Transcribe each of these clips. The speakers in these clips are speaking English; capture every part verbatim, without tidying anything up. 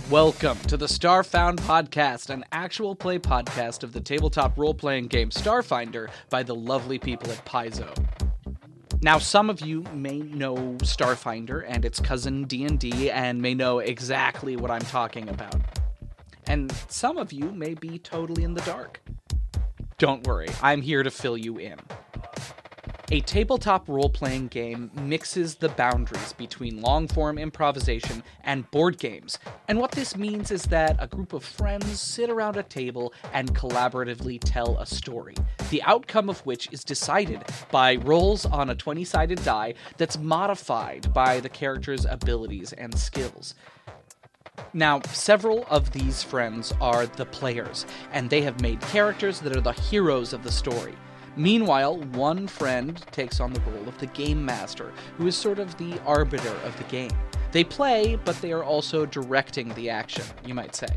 Welcome to the Starfound Podcast, an actual play podcast of the tabletop role-playing game Starfinder by the lovely people at Paizo. Now, some of you may know Starfinder and its cousin D and D and may know exactly what I'm talking about. And some of you may be totally in the dark. Don't worry, I'm here to fill you in. A tabletop role-playing game mixes the boundaries between long-form improvisation and board games, and what this means is that a group of friends sit around a table and collaboratively tell a story, the outcome of which is decided by rolls on a twenty-sided die that's modified by the character's abilities and skills. Now, several of these friends are the players, and they have made characters that are the heroes of the story. Meanwhile, one friend takes on the role of the game master, who is sort of the arbiter of the game. They play, but they are also directing the action, you might say.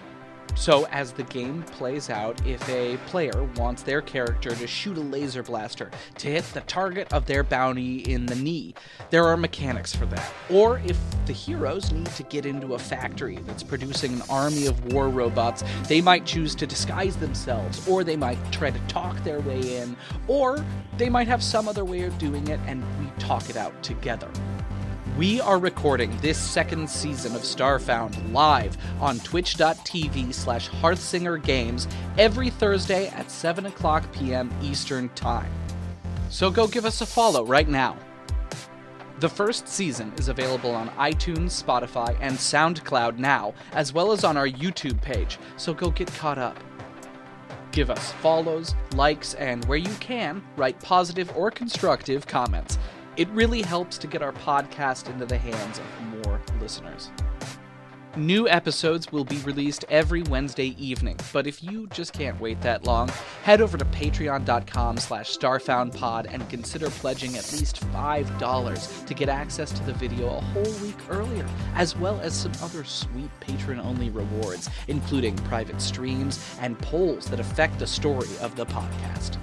So, as the game plays out, if a player wants their character to shoot a laser blaster to hit the target of their bounty in the knee, there are mechanics for that. Or if the heroes need to get into a factory that's producing an army of war robots, they might choose to disguise themselves, or they might try to talk their way in, or they might have some other way of doing it and we talk it out together. We are recording this second season of Starfound live on twitch.tv slash hearthsingergames every Thursday at seven o'clock p.m. Eastern Time. So go give us a follow right now. The first season is available on iTunes, Spotify, and SoundCloud now, as well as on our YouTube page, so go get caught up. Give us follows, likes, and where you can, write positive or constructive comments. It really helps to get our podcast into the hands of more listeners. New episodes will be released every Wednesday evening, but if you just can't wait that long, head over to patreon.com slash starfoundpod and consider pledging at least five dollars to get access to the video a whole week earlier, as well as some other sweet patron-only rewards, including private streams and polls that affect the story of the podcast.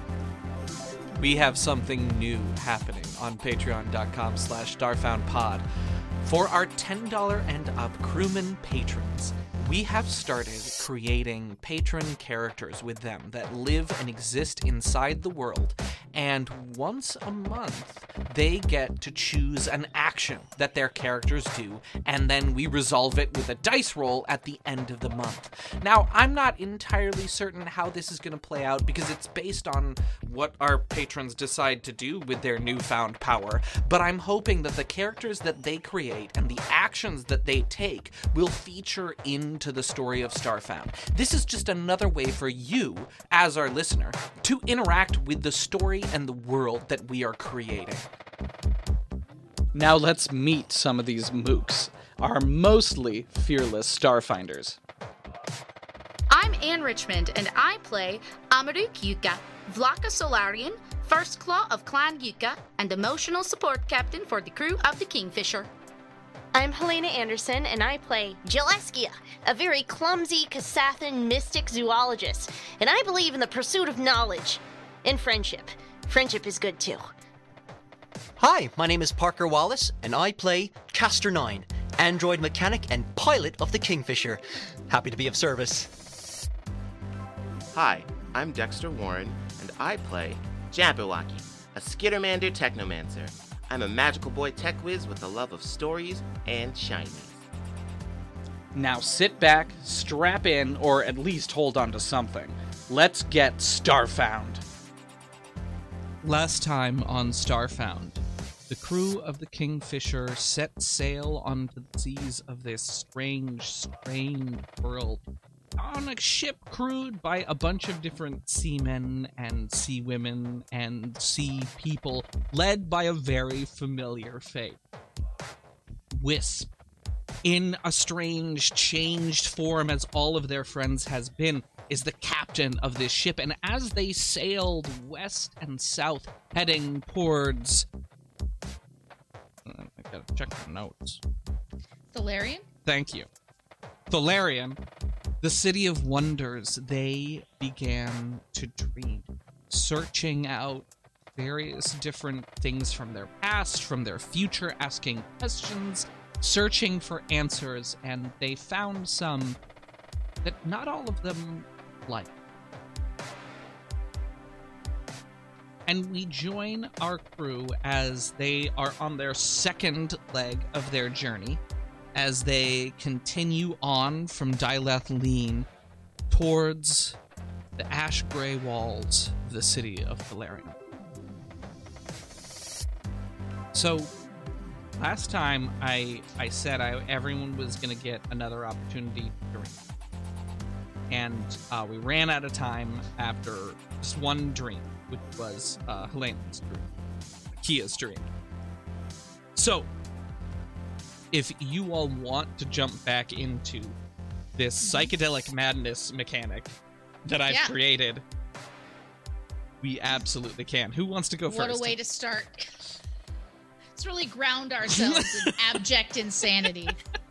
We have something new happening on patreon.com slash starfoundpod. For our ten dollars and up crewman patrons, we have started creating patron characters with them that live and exist inside the world, and once a month, they get to choose an action that their characters do, and then we resolve it with a dice roll at the end of the month. Now, I'm not entirely certain how this is going to play out because it's based on what our patrons decide to do with their newfound power, but I'm hoping that the characters that they create and the actions that they take will feature into the story of Starfound. This is just another way for you, as our listener, to interact with the story and the world that we are creating. Now let's meet some of these mooks, our mostly fearless Starfinders. I'm Anne Richmond, and I play Amaruk Yuka, Vlaka Solarian, First Claw of Clan Yuka, and emotional support captain for the crew of the Kingfisher. I'm Helena Anderson, and I play Jeleskia, a very clumsy Kasathan mystic zoologist, and I believe in the pursuit of knowledge and friendship. Friendship is good, too. Hi, my name is Parker Wallace, and I play Castor nine, android mechanic and pilot of the Kingfisher. Happy to be of service. Hi, I'm Dexter Warren, and I play Jabberwocky, a Skittermander technomancer. I'm a magical boy tech whiz with a love of stories and shinies. Now sit back, strap in, or at least hold on to something. Let's get Starfound. Last time on Starfound, the crew of the Kingfisher set sail onto the seas of this strange, strange world on a ship crewed by a bunch of different seamen and sea women and sea people, led by a very familiar fate. Wisp, in a strange, changed form as all of their friends has been, is the captain of this ship, and as they sailed west and south, heading towards... I gotta check the notes. Thalarian? Thank you. Thalarian, the City of Wonders, they began to dream, searching out various different things from their past, from their future, asking questions, searching for answers, and they found some that not all of them like. And we join our crew as they are on their second leg of their journey, as they continue on from Dilethleen towards the ash-gray walls of the city of Valerian. So, last time I I said I, everyone was going to get another opportunity to drink. And uh, we ran out of time after just one dream, which was uh, Helena's dream, Kia's dream. So, if you all want to jump back into this psychedelic madness mechanic that I've Yeah. created, we absolutely can. Who wants to go What first? a way to start. Let's really ground ourselves in abject insanity.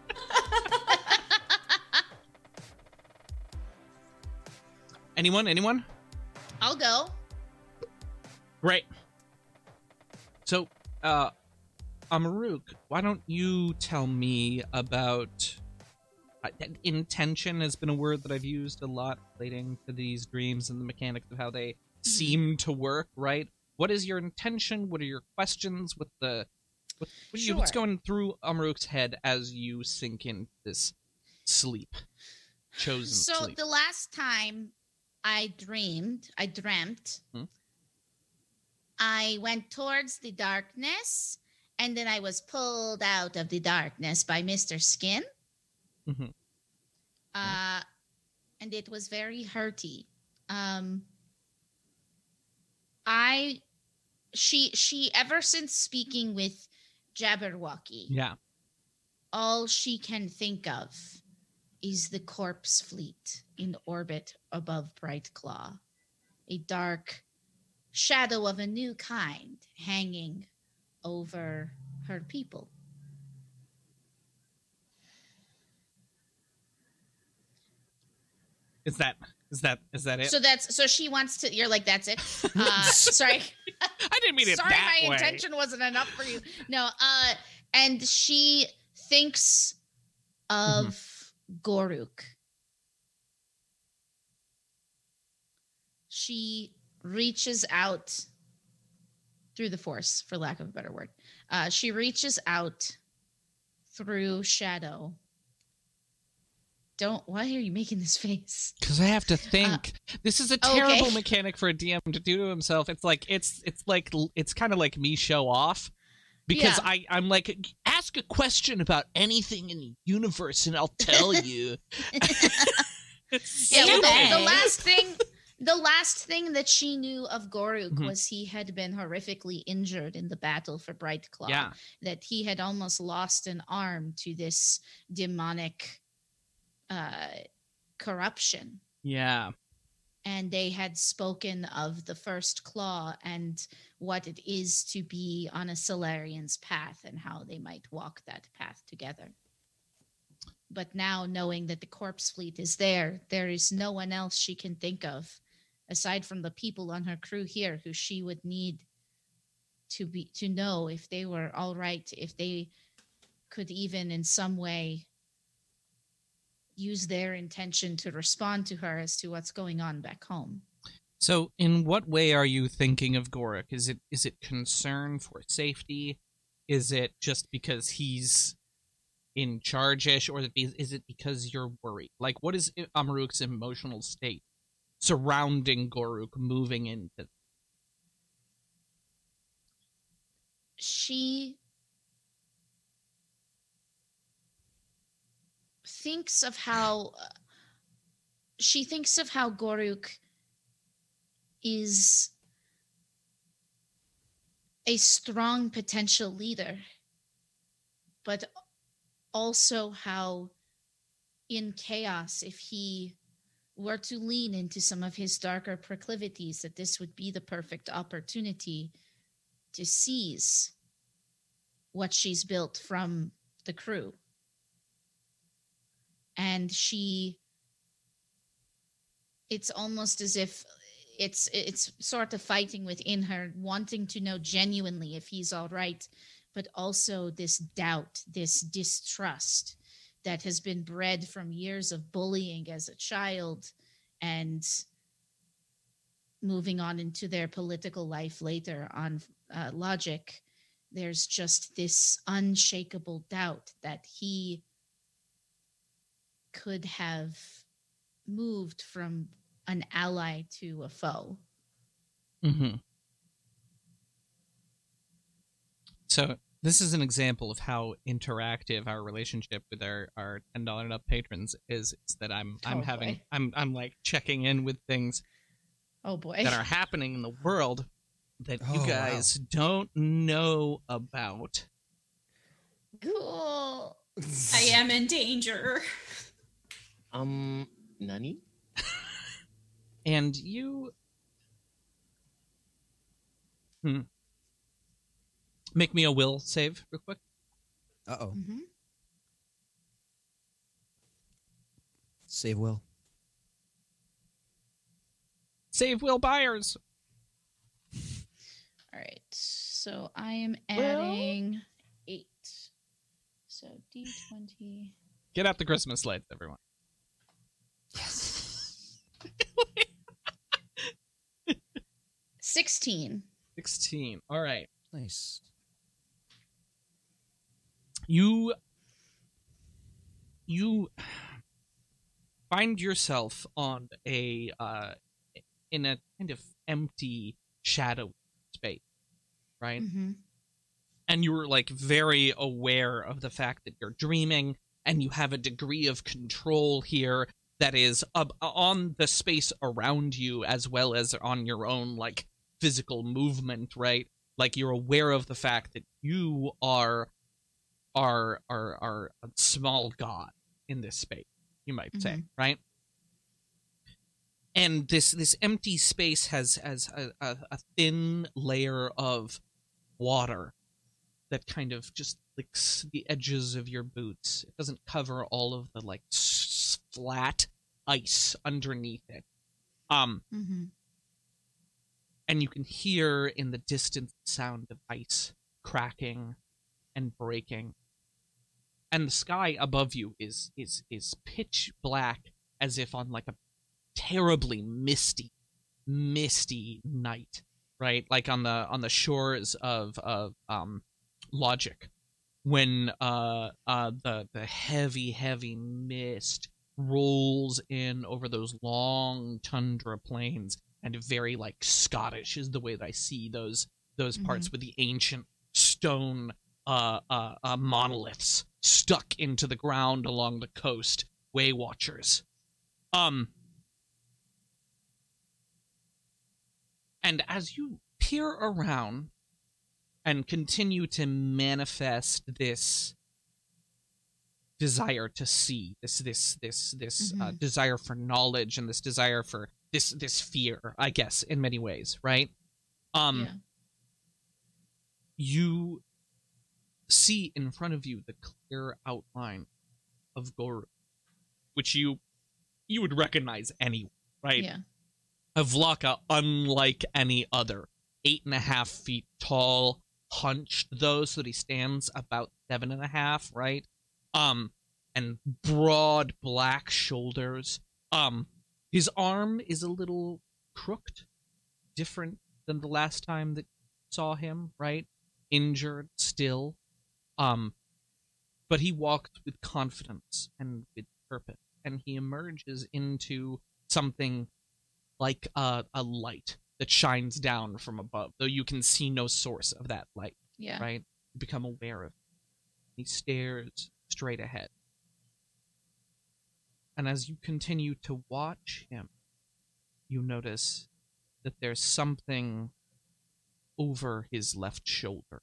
Anyone? Anyone? I'll go. Great. So, uh, Amaruk, why don't you tell me about... Uh, intention has been a word that I've used a lot relating to these dreams and the mechanics of how they seem to work, right? What is your intention? What are your questions? What the... What, what you, what's Sure. going through Amaruk's head as you sink into this sleep? Chosen So sleep. the last time I dreamed, I dreamt, Hmm? I went towards the darkness, and then I was pulled out of the darkness by Mister Skin. Mhm. Uh, and it was very hurty. Um, I, she, she, ever since speaking with Jabberwocky, Yeah. all she can think of is the corpse fleet in orbit above Bright Claw, a dark shadow of a new kind hanging over her people. Is that is that is that it? So that's so she wants to. You're like, that's it. Uh, sorry, I didn't mean it sorry, that my way. intention wasn't enough for you. No, uh, and she thinks of Mm-hmm. Goruk. She reaches out through the force, for lack of a better word. Uh, she reaches out through shadow. Don't. Why are you making this face? Because I have to think. this is a okay. terrible mechanic for a D M to do to himself. It's like it's it's like it's kind of like me show off, because Yeah. I I'm like, ask a question about anything in the universe and I'll tell you. It's Yeah, well, stupid. the, the last thing, the last thing that she knew of Goruk Mhm. was he had been horrifically injured in the battle for Bright Claw. Yeah. That he had almost lost an arm to this demonic uh, corruption. Yeah. And they had spoken of the first claw and what it is to be on a Solarian's path and how they might walk that path together. But now, knowing that the corpse fleet is there, there is no one else she can think of, aside from the people on her crew here, who she would need to be to know if they were all right, if they could even in some way use their intention to respond to her as to what's going on back home. So, in what way are you thinking of Goruk? Is it is it concern for safety? Is it just because he's in charge-ish, or is it because you're worried? Like, what is Amaruk's emotional state surrounding Goruk moving into? She thinks of how uh, she thinks of how Goruk is a strong potential leader, but also how in chaos, if he were to lean into some of his darker proclivities, that this would be the perfect opportunity to seize what she's built from the crew. And she, it's almost as if it's it's sort of fighting within her, wanting to know genuinely if he's all right but also this doubt, this distrust that has been bred from years of bullying as a child and moving on into their political life later on uh, Logic. There's just this unshakable doubt that he could have moved from an ally to a foe. Mm-hmm. So this is an example of how interactive our relationship with our, our ten dollars and up patrons is. It's that I'm I'm Oh, having boy. I'm I'm like checking in with things Oh boy. that are happening in the world that you Oh, guys don't know about. Cool. I am in danger. Um, Nani? And you hmm. Make me a will save real quick. Uh-oh. Mm-hmm. Save Will. Save Will Byers. All right. So I am adding eight. So D twenty. Get out the Christmas lights, everyone. sixteen. sixteen. All right. Nice. You you find yourself on a uh in a kind of empty shadow space, right? Mm-hmm. And you're like very aware of the fact that you're dreaming and you have a degree of control here that is up on the space around you as well as on your own like physical movement, right? Like you're aware of the fact that you are are are are a small god in this space, you might say, Mhm. right? And this this empty space has has a, a, a thin layer of water that kind of just licks the edges of your boots. It doesn't cover all of the like s- flat ice underneath it. Um, Mm-hmm. and you can hear in the distance the sound of ice cracking and breaking. And the sky above you is is is pitch black, as if on like a terribly misty, misty night, right? Like on the on the shores of of um, Logic, when uh uh the the heavy heavy mist rolls in over those long tundra plains, and very like Scottish is the way that I see those those parts with the ancient stone uh, uh, uh, monoliths stuck into the ground along the coast, Way Watchers. Um, and as you peer around and continue to manifest this desire to see, this this this this uh, Mhm. desire for knowledge, and this desire for this this fear, I guess, in many ways, right? Um, Yeah. you see in front of you the clear outline of Goru, which you you would recognize anyway, right? Yeah. A Vlaka unlike any other. Eight and a half feet tall, hunched though, so that he stands about seven and a half, right? Um, and broad black shoulders. Um, his arm is a little crooked, different than the last time that you saw him, right? Injured still. Um, but he walked with confidence and with purpose, and he emerges into something like a, a light that shines down from above, though you can see no source of that light, Yeah. right? You become aware of it. He stares straight ahead. And as you continue to watch him, you notice that there's something over his left shoulder.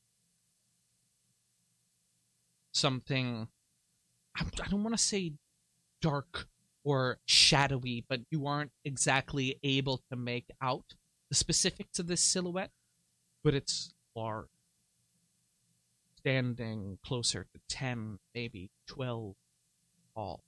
Something, I I don't want to say dark or shadowy, but you aren't exactly able to make out the specifics of this silhouette, but it's large. Standing closer to ten, maybe twelve tall.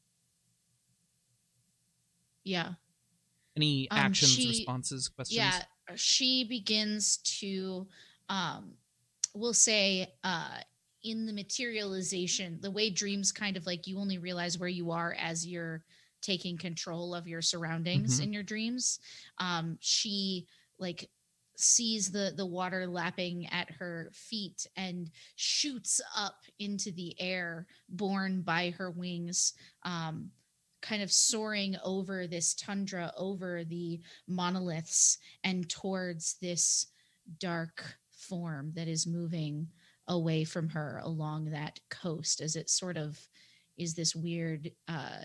Yeah. Any Um, actions, she- responses, questions? Yeah. She begins to, um, we'll say, uh, in the materialization, the way dreams kind of like you only realize where you are as you're taking control of your surroundings Mhm. in your dreams. Um, she like sees the the water lapping at her feet and shoots up into the air, borne by her wings, um, kind of soaring over this tundra, over the monoliths, and towards this dark form that is moving away from her along that coast, as it sort of is this weird uh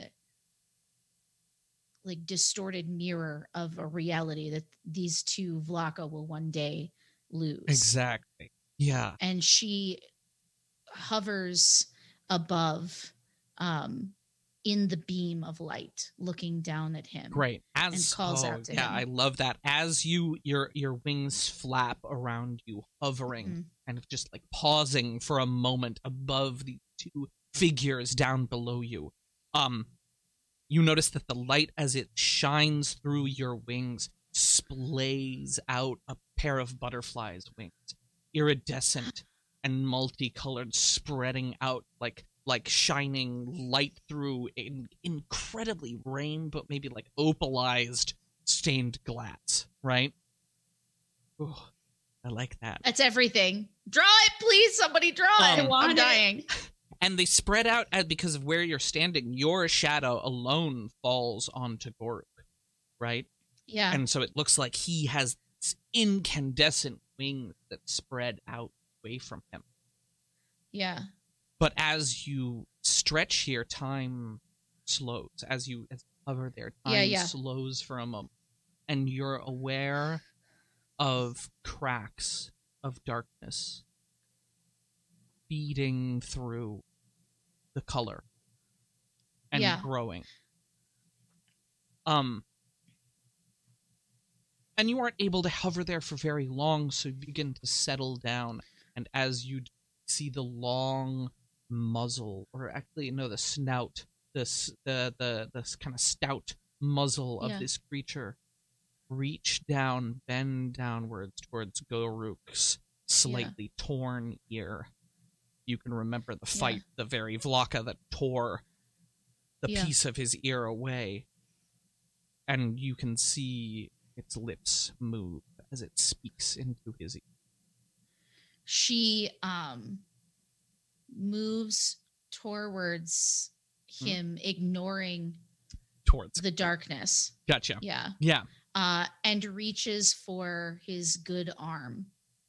like distorted mirror of a reality that these two Vlaka will one day lose. Exactly. Yeah. And she hovers above, um in the beam of light, looking down at him. Great. As and calls oh, out to yeah, him. I love that. As you your your wings flap around you, hovering, Mhm. kind of just like pausing for a moment above the two figures down below you. Um, you notice that the light, as it shines through your wings, splays out a pair of butterflies' wings, iridescent and multicolored, spreading out like like shining light through in incredibly rain, but maybe like opalized stained glass, right? Ooh, I like that. That's everything. Draw it, please. Somebody draw it. Um, I'm dying. And they spread out as, because of where you're standing. Your shadow alone falls onto Goruk, right? Yeah. And so it looks like he has this incandescent wings that spread out away from him. Yeah. But as you stretch here, time slows. As you, as you hover there, time Yeah, yeah. slows for a moment. And you're aware of cracks of darkness feeding through the color and Yeah. growing. Um, and you aren't able to hover there for very long, so you begin to settle down. And as you see the long muzzle, or actually no, the snout, this the the this kind of stout muzzle of Yeah. this creature reach down, bend downwards towards Goruk's slightly torn ear. You can remember the fight, Yeah. the very Vlaka that tore the Yeah. piece of his ear away. And you can see its lips move as it speaks into his ear. She um moves towards him, ignoring Towards the darkness. Gotcha. Yeah. Yeah. Uh, and reaches for his good arm.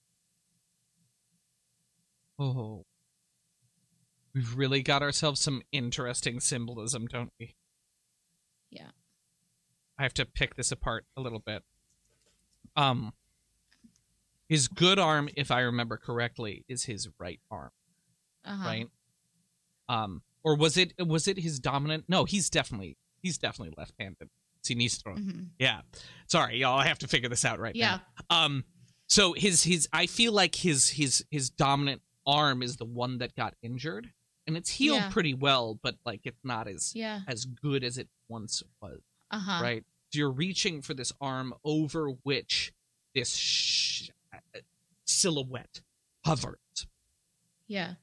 Oh. We've really got ourselves some interesting symbolism, don't we? Yeah. I have to pick this apart a little bit. Um, his good arm, if I remember correctly, is his right arm, Uh-huh. right? Um, or was it was it his dominant? No, he's definitely he's definitely left-handed. Sinistro. Mhm. Yeah. Sorry, y'all. I have to figure this out right Yeah. now. Um, so his his I feel like his his his dominant arm is the one that got injured, and it's healed Yeah. pretty well, but like it's not as Yeah. as good as it once was. Uh-huh. Right? So you're reaching for this arm over which this sh- silhouette hovers. Yeah.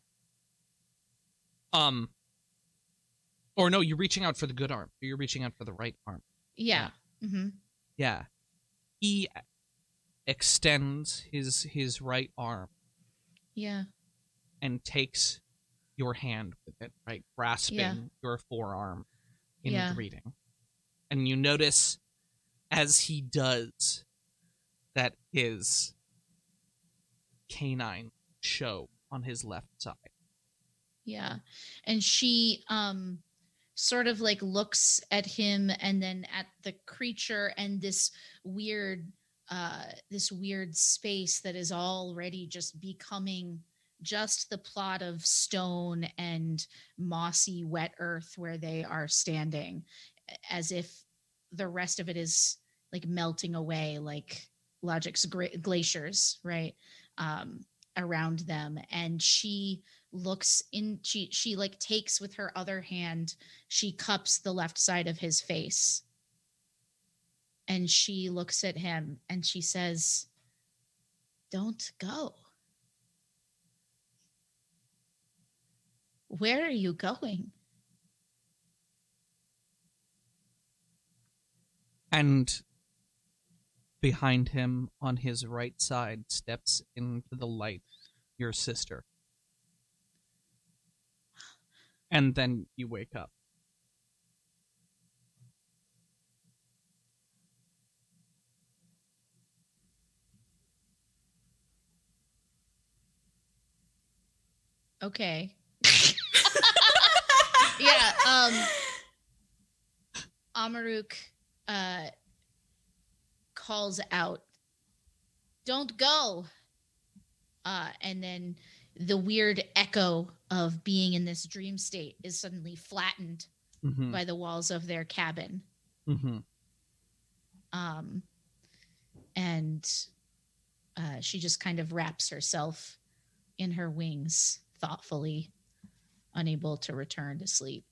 Um, or no, you're reaching out for the good arm. You're reaching out for the right arm. Yeah. Mm-hmm. Yeah. He extends his his right arm Yeah. and takes your hand with it, right? Grasping Yeah. your forearm in Yeah. greeting. And you notice as he does that his canine show on his left side. Yeah. And she um sort of like looks at him and then at the creature and this weird uh this weird space that is already just becoming just the plot of stone and mossy wet earth where they are standing, as if the rest of it is like melting away like Logic's gra- glaciers, right? Um around them. And she looks in, she she like takes with her other hand, she cups the left side of his face, and she looks at him and she says, "Don't go." Where are you going? And behind him, on his right side, steps into the light your sister. And then you wake up. Okay. Yeah, um Amaruk uh calls out, "Don't go." Uh and then the weird echo of being in this dream state is suddenly flattened Mm-hmm. by the walls of their cabin. Mm-hmm. Um and uh she just kind of wraps herself in her wings thoughtfully, unable to return to sleep.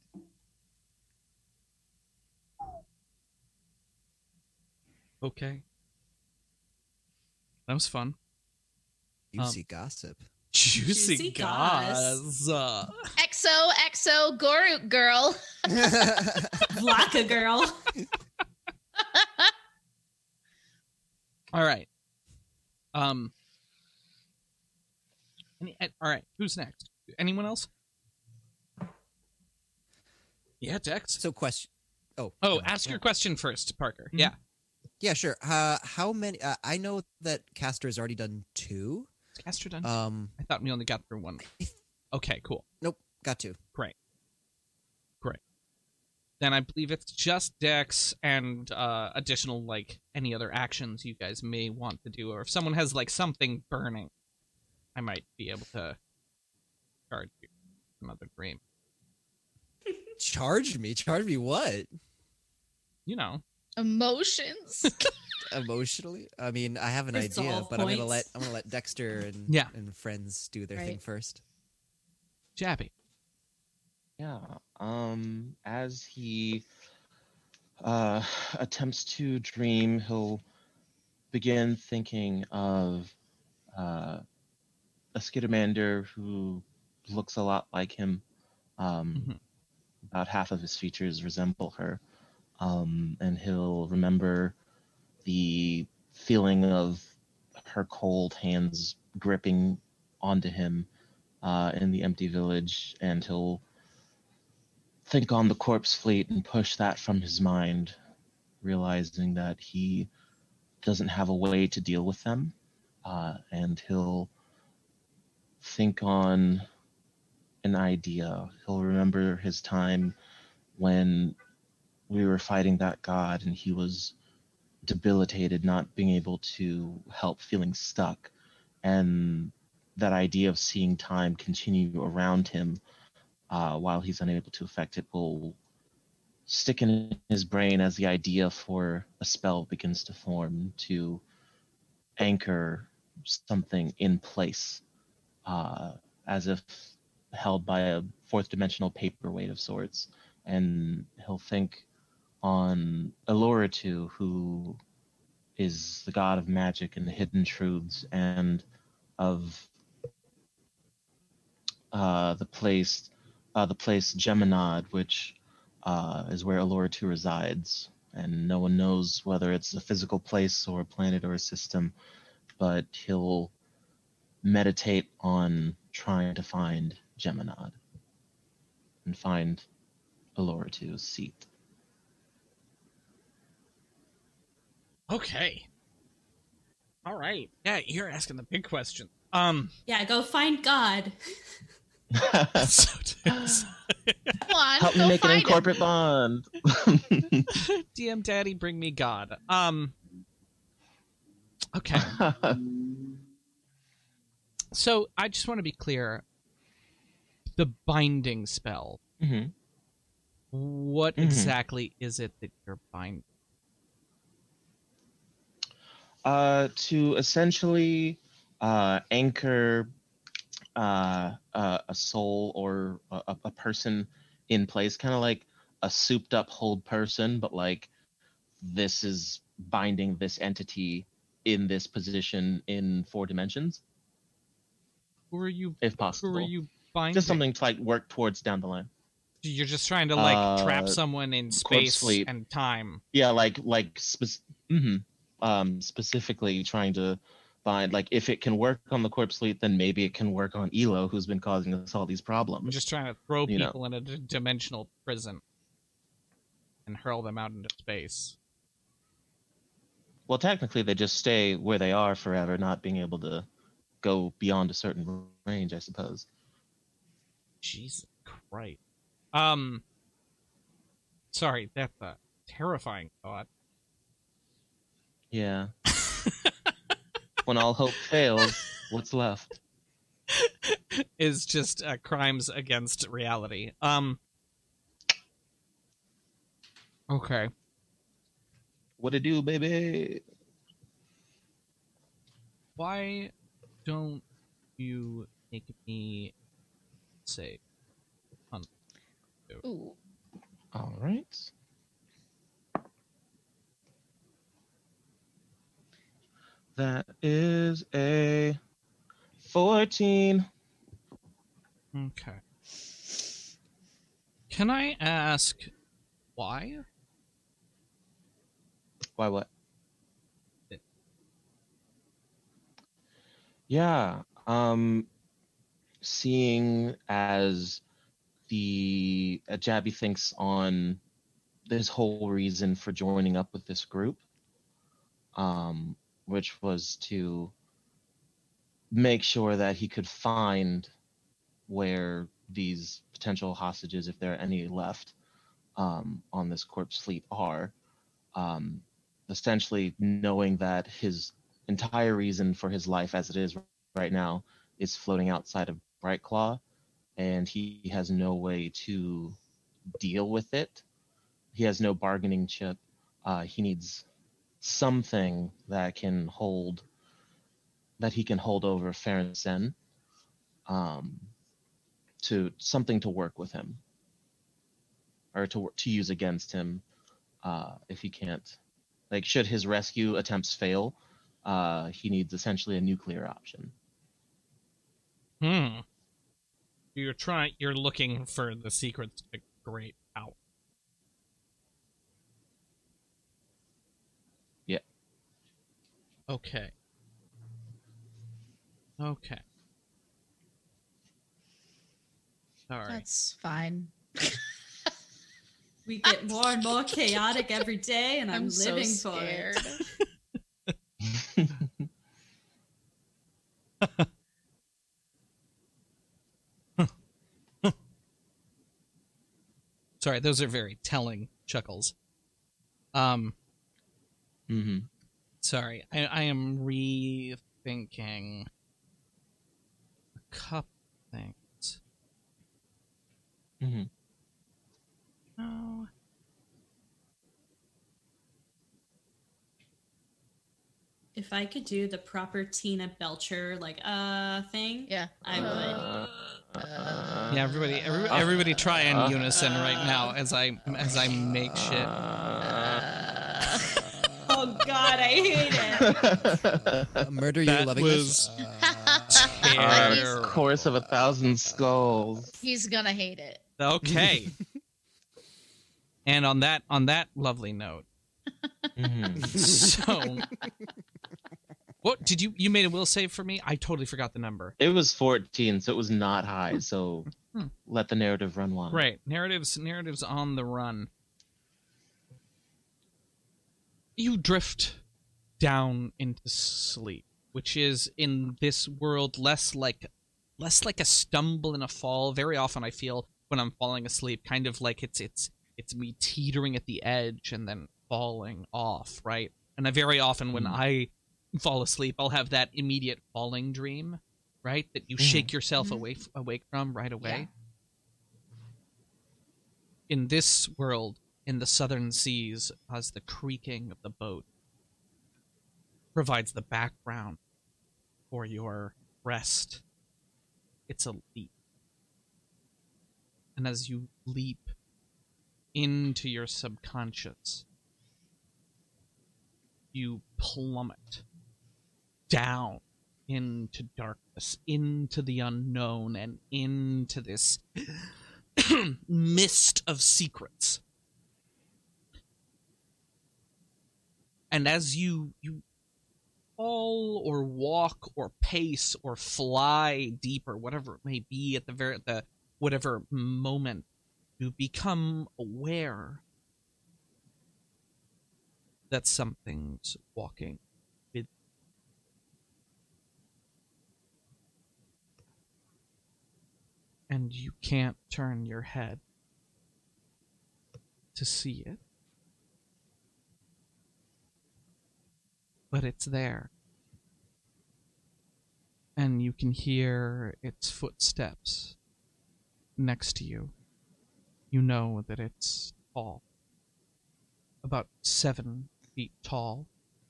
Okay. That was fun. Juicy gossip. Juicy, Juicy goss. Uh, X O X O Goruk girl. Vlaka girl. all right. Um. Any, uh, all right. Who's next? Anyone else? Yeah, Dex. So question. Oh. Oh, no, ask yeah. your question first, Parker. Mhm. Yeah. Yeah, sure. Uh, how many? Uh, I know that Castor has already done two. Is Castor done? Um, I thought we only got through one. Okay, cool. nope, got two. Great. Great. Then I believe it's just Dex and uh, additional, like, any other actions you guys may want to do. Or if someone has, like, something burning, I might be able to charge you another dream. Charged me. Charged me what? You know. Emotions. Emotionally? I mean, I have an Resolve idea, but I'm gonna let points. I'm gonna let Dexter and Yeah. and friends do their thing Right. first. Jabby. Yeah. Um, as he uh, attempts to dream, he'll begin thinking of uh, a Skittermander who looks a lot like him. Um, Mhm. About half of his features resemble her. Um, and he'll remember the feeling of her cold hands gripping onto him uh, in the empty village, and he'll think on the corpse fleet and push that from his mind, realizing that he doesn't have a way to deal with them, uh, and he'll think on an idea. He'll remember his time when we were fighting that god and he was debilitated, not being able to help, feeling stuck, and that idea of seeing time continue around him uh, while he's unable to affect it will stick in his brain as the idea for a spell begins to form to anchor something in place, uh, as if held by a fourth dimensional paperweight of sorts. And he'll think on Eloritu, who is the god of magic and the hidden truths, and of uh, the place, uh, the place Geminod, which uh, is where Eloritu resides. And no one knows whether it's a physical place or a planet or a system, but he'll meditate on trying to find Geminod and find Eloritu's seat. Okay. All right. Yeah, you're asking the big question. Um. Yeah, go find God. so Dex. Come on, Help me go make an find him. incorporate bond. D M Daddy, bring me God. Um. Okay. So I just want to be clear. The binding spell. hmm What Mhm. exactly is it that you're binding? Uh, to essentially uh, anchor uh, uh, a soul or a, a person in place, kind of like a souped up hold person, but like this is binding this entity in this position in four dimensions, Who are you? if possible. Who are you finding? Just something to like work towards down the line. You're just trying to like Uh, trap someone in corpse space sleep. and time. Yeah, like like spe- hmm um specifically trying to find like if it can work on the corpse fleet, then maybe it can work on Elo, who's been causing us all these I'm problems. just trying to throw You know. people in a d- dimensional prison and hurl them out into space. Well, technically, they just stay where they are forever, not being able to go beyond a certain range, I suppose. Jesus Christ. Um. Sorry, that's a terrifying thought. Yeah. When all hope fails, what's left? Is just uh, crimes against reality. Um. Okay. What it do, baby? Why don't you make me say? Ooh. All right. That is a fourteen. Okay. Can I ask why? Why what? Yeah. Um seeing as the uh, Jabby thinks on this whole reason for joining up with this group, um, which was to make sure that he could find where these potential hostages, if there are any left, um, on this corpse fleet are. Um, essentially knowing that his entire reason for his life as it is right now is floating outside of Brightclaw, and he has no way to deal with it. He has no bargaining chip. Uh, he needs something that can hold, that he can hold over Farron Sen, um, to something to work with him, or to to use against him, uh, if he can't. Like, should his rescue attempts fail, uh, he needs essentially a nuclear option. Hmm. You're trying. You're looking for the secrets to great power. Yeah. Okay. Okay. Sorry. That's fine. We get more and more chaotic every day, and I'm, I'm so living for scared. it. Sorry, those are very telling chuckles. Um. Mm-hmm. Sorry, I, I am rethinking a couple things. Mm-hmm. No. If I could do the proper Tina Belcher, like, uh, thing, Yeah. I would. Uh, uh, Yeah, everybody, everybody, everybody, try in unison right now as I as I make shit. Oh God, I hate it. Uh, murder you That loving was this? Uh, Our terrible. course of a thousand skulls. He's gonna hate it. Okay. And on that on that lovely note, Mhm. so what did you you made a will save for me? I totally forgot the number. It was fourteen, so it was not high. So Hmm. let the narrative run wild. Right, narratives narratives on the run. You drift down into sleep, which is in this world less like less like a stumble and a fall. Very often I feel when I'm falling asleep kind of like it's it's it's me teetering at the edge and then falling off, right? And I very often when Mm. I fall asleep, I'll have that immediate falling dream, right? That you Mhm. shake yourself Mhm. awake awake from right away. Yeah. In this world, in the southern seas, as the creaking of the boat provides the background for your rest. It's a leap. And as you leap into your subconscious, you plummet down into darkness, into the unknown, and into this mist of secrets. And as you you fall or walk or pace or fly deeper, whatever it may be at the very the whatever moment, you become aware that something's walking with. And you can't turn your head to see it. But it's there. And you can hear its footsteps next to you. You know that it's tall. About seven feet tall.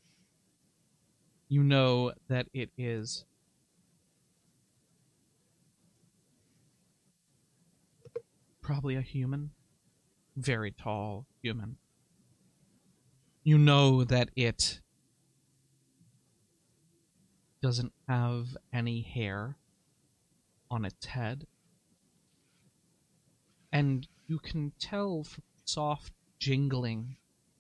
You know that it is probably a human. Very tall human. You know that it doesn't have any hair on its head. And you can tell from soft jingling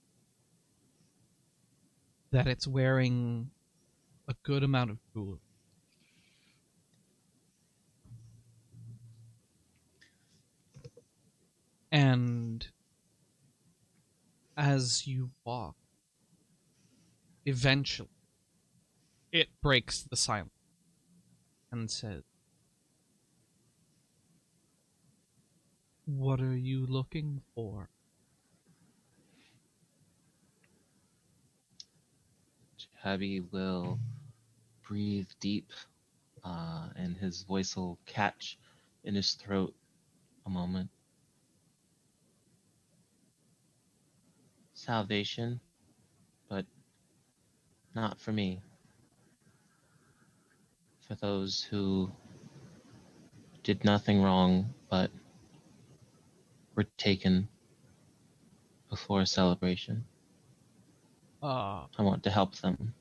that it's wearing a good amount of jewelry. And as you walk, eventually, it breaks the silence and says, "What are you looking for?" Jahabi will breathe deep, uh, and his voice will catch in his throat a moment. Salvation, but not for me. For those who did nothing wrong but were taken before a celebration. Ah, I want to help them.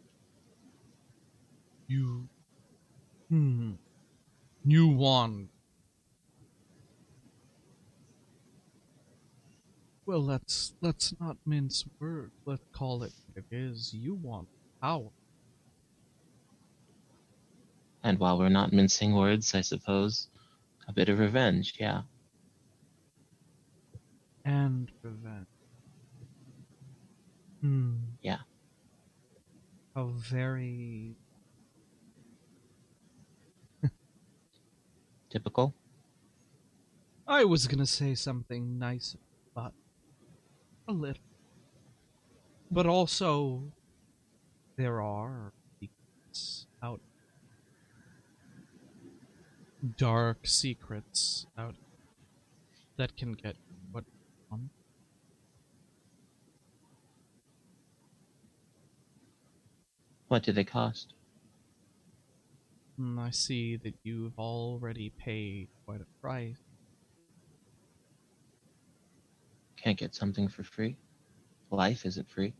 you... Hmm. You want... Well, let's, let's not mince words. Let's call it what it is. You want power. And while we're not mincing words, I suppose, a bit of revenge, yeah. And revenge. Hmm. Yeah. How very... Typical? I was gonna say something nice, but a little. But also, there are secrets out. Dark secrets out that can get what you want. What do they cost? Mm, I see that you've already paid quite a price. Can't get something for free. Life isn't free.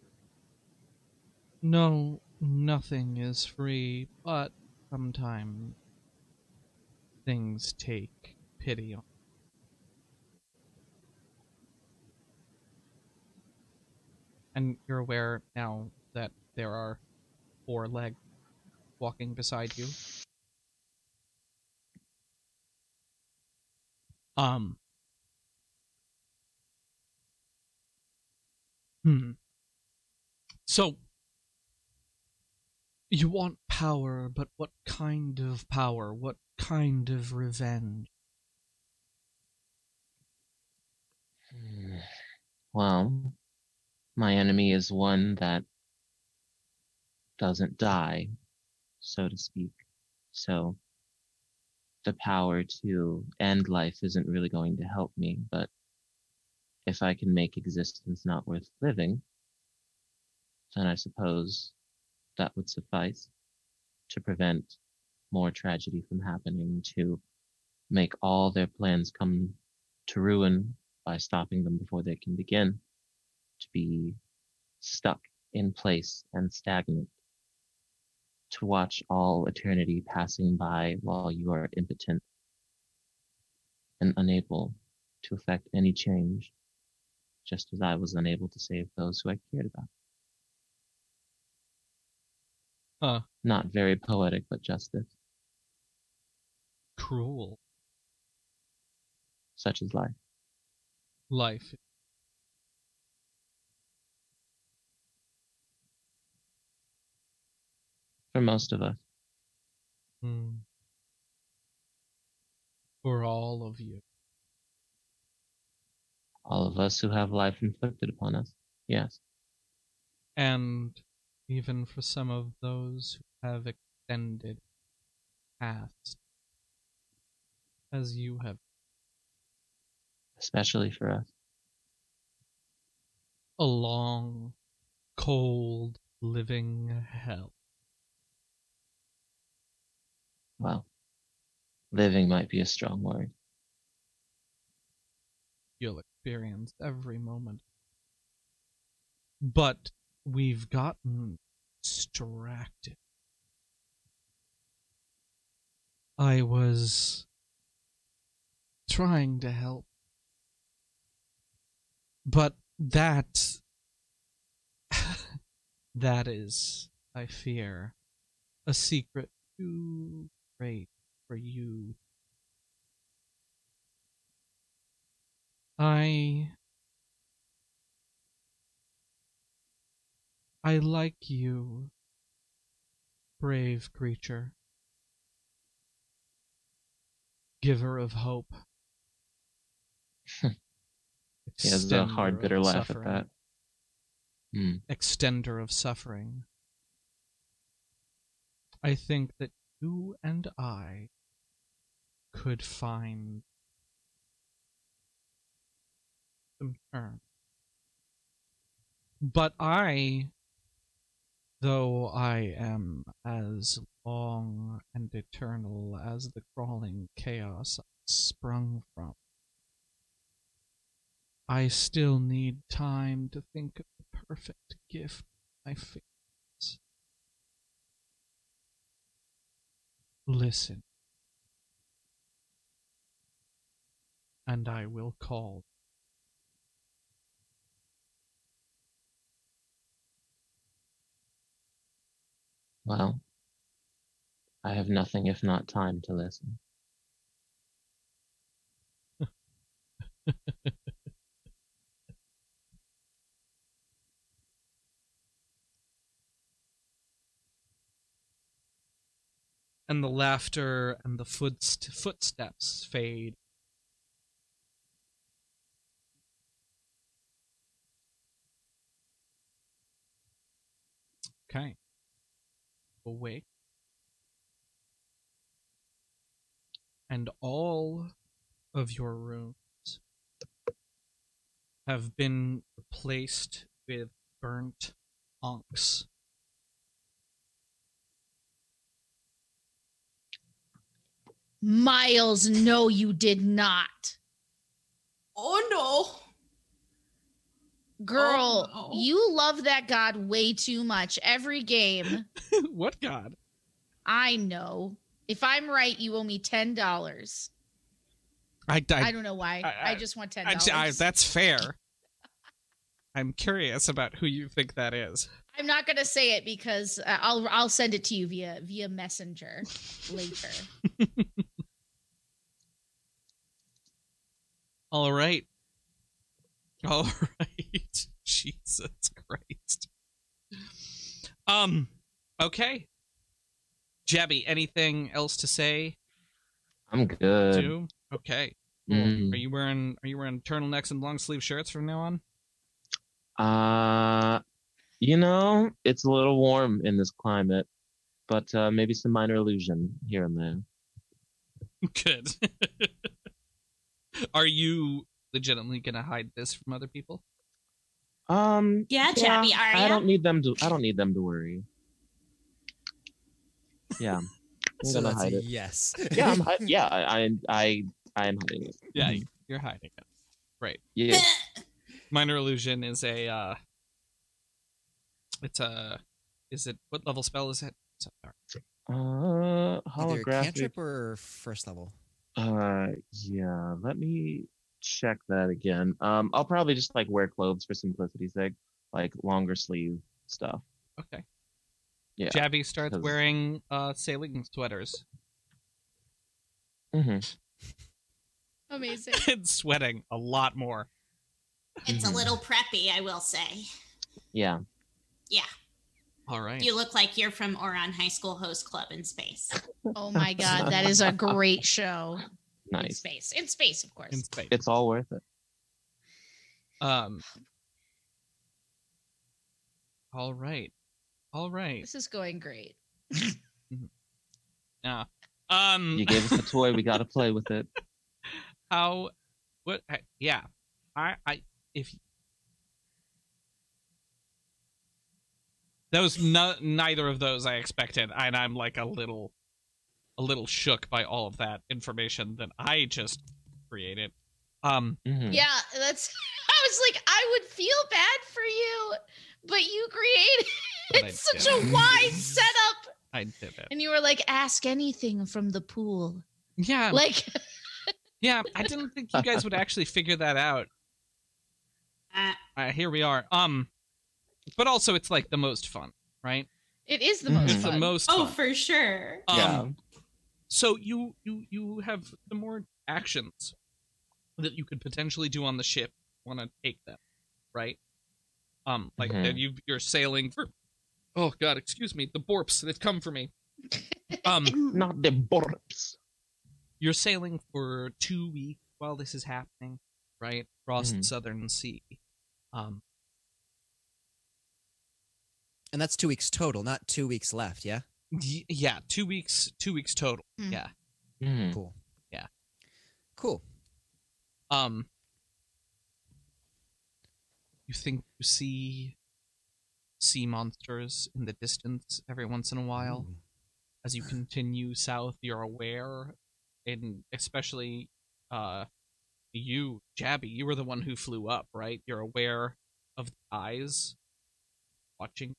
No, nothing is free, but sometimes things take pity on. And you're aware now that there are four legs walking beside you. Um. Hmm. So, you want power, but what kind of power? What kind of revenge? Well, my enemy is one that doesn't die, so to speak. So, the power to end life isn't really going to help me, but if I can make existence not worth living, then I suppose that would suffice to prevent more tragedy from happening, to make all their plans come to ruin by stopping them before they can begin, to be stuck in place and stagnant, to watch all eternity passing by while you are impotent and unable to effect any change, just as I was unable to save those who I cared about. Huh. Not very poetic, but justice. Cruel. Such is life. Life. For most of us. Hmm. For all of you. All of us who have life inflicted upon us. Yes. And even for some of those who have extended past as you have. Especially for us. A long, cold, living hell. Well, living might be a strong word. You'll experience every moment. But we've gotten distracted. I was trying to help. But that... that is, I fear, a secret too great for you. I... I like you, brave creature. Giver of hope. He has a hard, bitter laugh suffering. at that. Hmm. Extender of suffering. I think that you and I could find some turn. But I, though I am as long and eternal as the crawling chaos I sprung from, I still need time to think of the perfect gift I fingers. Listen, and I will call. Well, I have nothing if not time to listen. And the laughter and the footst- footsteps fade. Okay. Awake. And all of your rooms have been replaced with burnt onks. Miles, no, you did not. Oh no. Girl, Oh, no. you love that god way too much. Every game. What god? I know. If I'm right, you owe me ten dollars. I, I, I don't know why. I, I- I just want ten I, dollars. I, that's fair. I'm curious about who you think that is. I'm not gonna say it because uh, I'll I'll send it to you via via messenger later. All right. All right. Jesus Christ. Um. Okay. Jabby, anything else to say? I'm good. Do? Okay. Cool. Mm. Are you wearing Are you wearing turtlenecks and long sleeve shirts from now on? Uh, you know, it's a little warm in this climate, but uh, maybe some minor illusion here and there. Good. Are you legitimately gonna hide this from other people? Um, Yeah, Jabby, are I ya? don't need them to. I don't need them to worry. Yeah, I'm So gonna that's hide a it. yes. Yeah, I'm, hi- yeah, I, I, I, I am hiding it. Yeah, Mhm. you're hiding it. Right. Yeah. Minor illusion is a uh it's a is it what level spell is it? So, Uh, Either holographic. cantrip or first level. Uh, yeah. Let me check that again. Um, I'll probably just like wear clothes for simplicity's sake, like longer sleeve stuff. okay. Yeah. Jabby starts 'cause- wearing uh, sailing sweaters hmm Amazing. and sweating a lot more. It's Mhm. a little preppy, I will say. Yeah. Yeah, All right. you look like you're from Oran High School Host Club in space. Oh my god, that is a great show. In Nice. space. In space, of course. In space. It's all worth it. Um. All right. All right. This is going great. Yeah. Um. You gave us a toy. We got to play with it. How? What? I- Yeah. I. I. If. That was no, neither of those I expected, and I'm like a little, a little shook by all of that information that I just created. Um. Mhm. Yeah, that's I was like, I would feel bad for you, but you created But I it's such did. a wide setup. I did it. And you were like, ask anything from the pool. Yeah. Like Yeah. I didn't think you guys would actually figure that out. Uh, Uh, here we are. Um. But also, it's like the most fun, right? it is the Mhm. most It's the fun. most. oh, fun. for sure. Um, Yeah. So you you you have some more actions that you could potentially do on the ship. Want to take them, right? Um, like Mhm. that you you're sailing for. Oh God, excuse me, the borps they've come for me. Um, Not the borps. you're sailing for two weeks while this is happening, right? Across the Mhm. Southern Sea. Um, And that's two weeks total, not two weeks left, yeah? y- yeah, two weeks, two weeks total. Hmm. Yeah. Mhm. Cool. Yeah. Cool. Um, you think you see sea monsters in the distance every once in a while. Ooh. As you continue south, you're aware, and especially uh, you, Jabby, you were the one who flew up, right? You're aware of the eyes watching.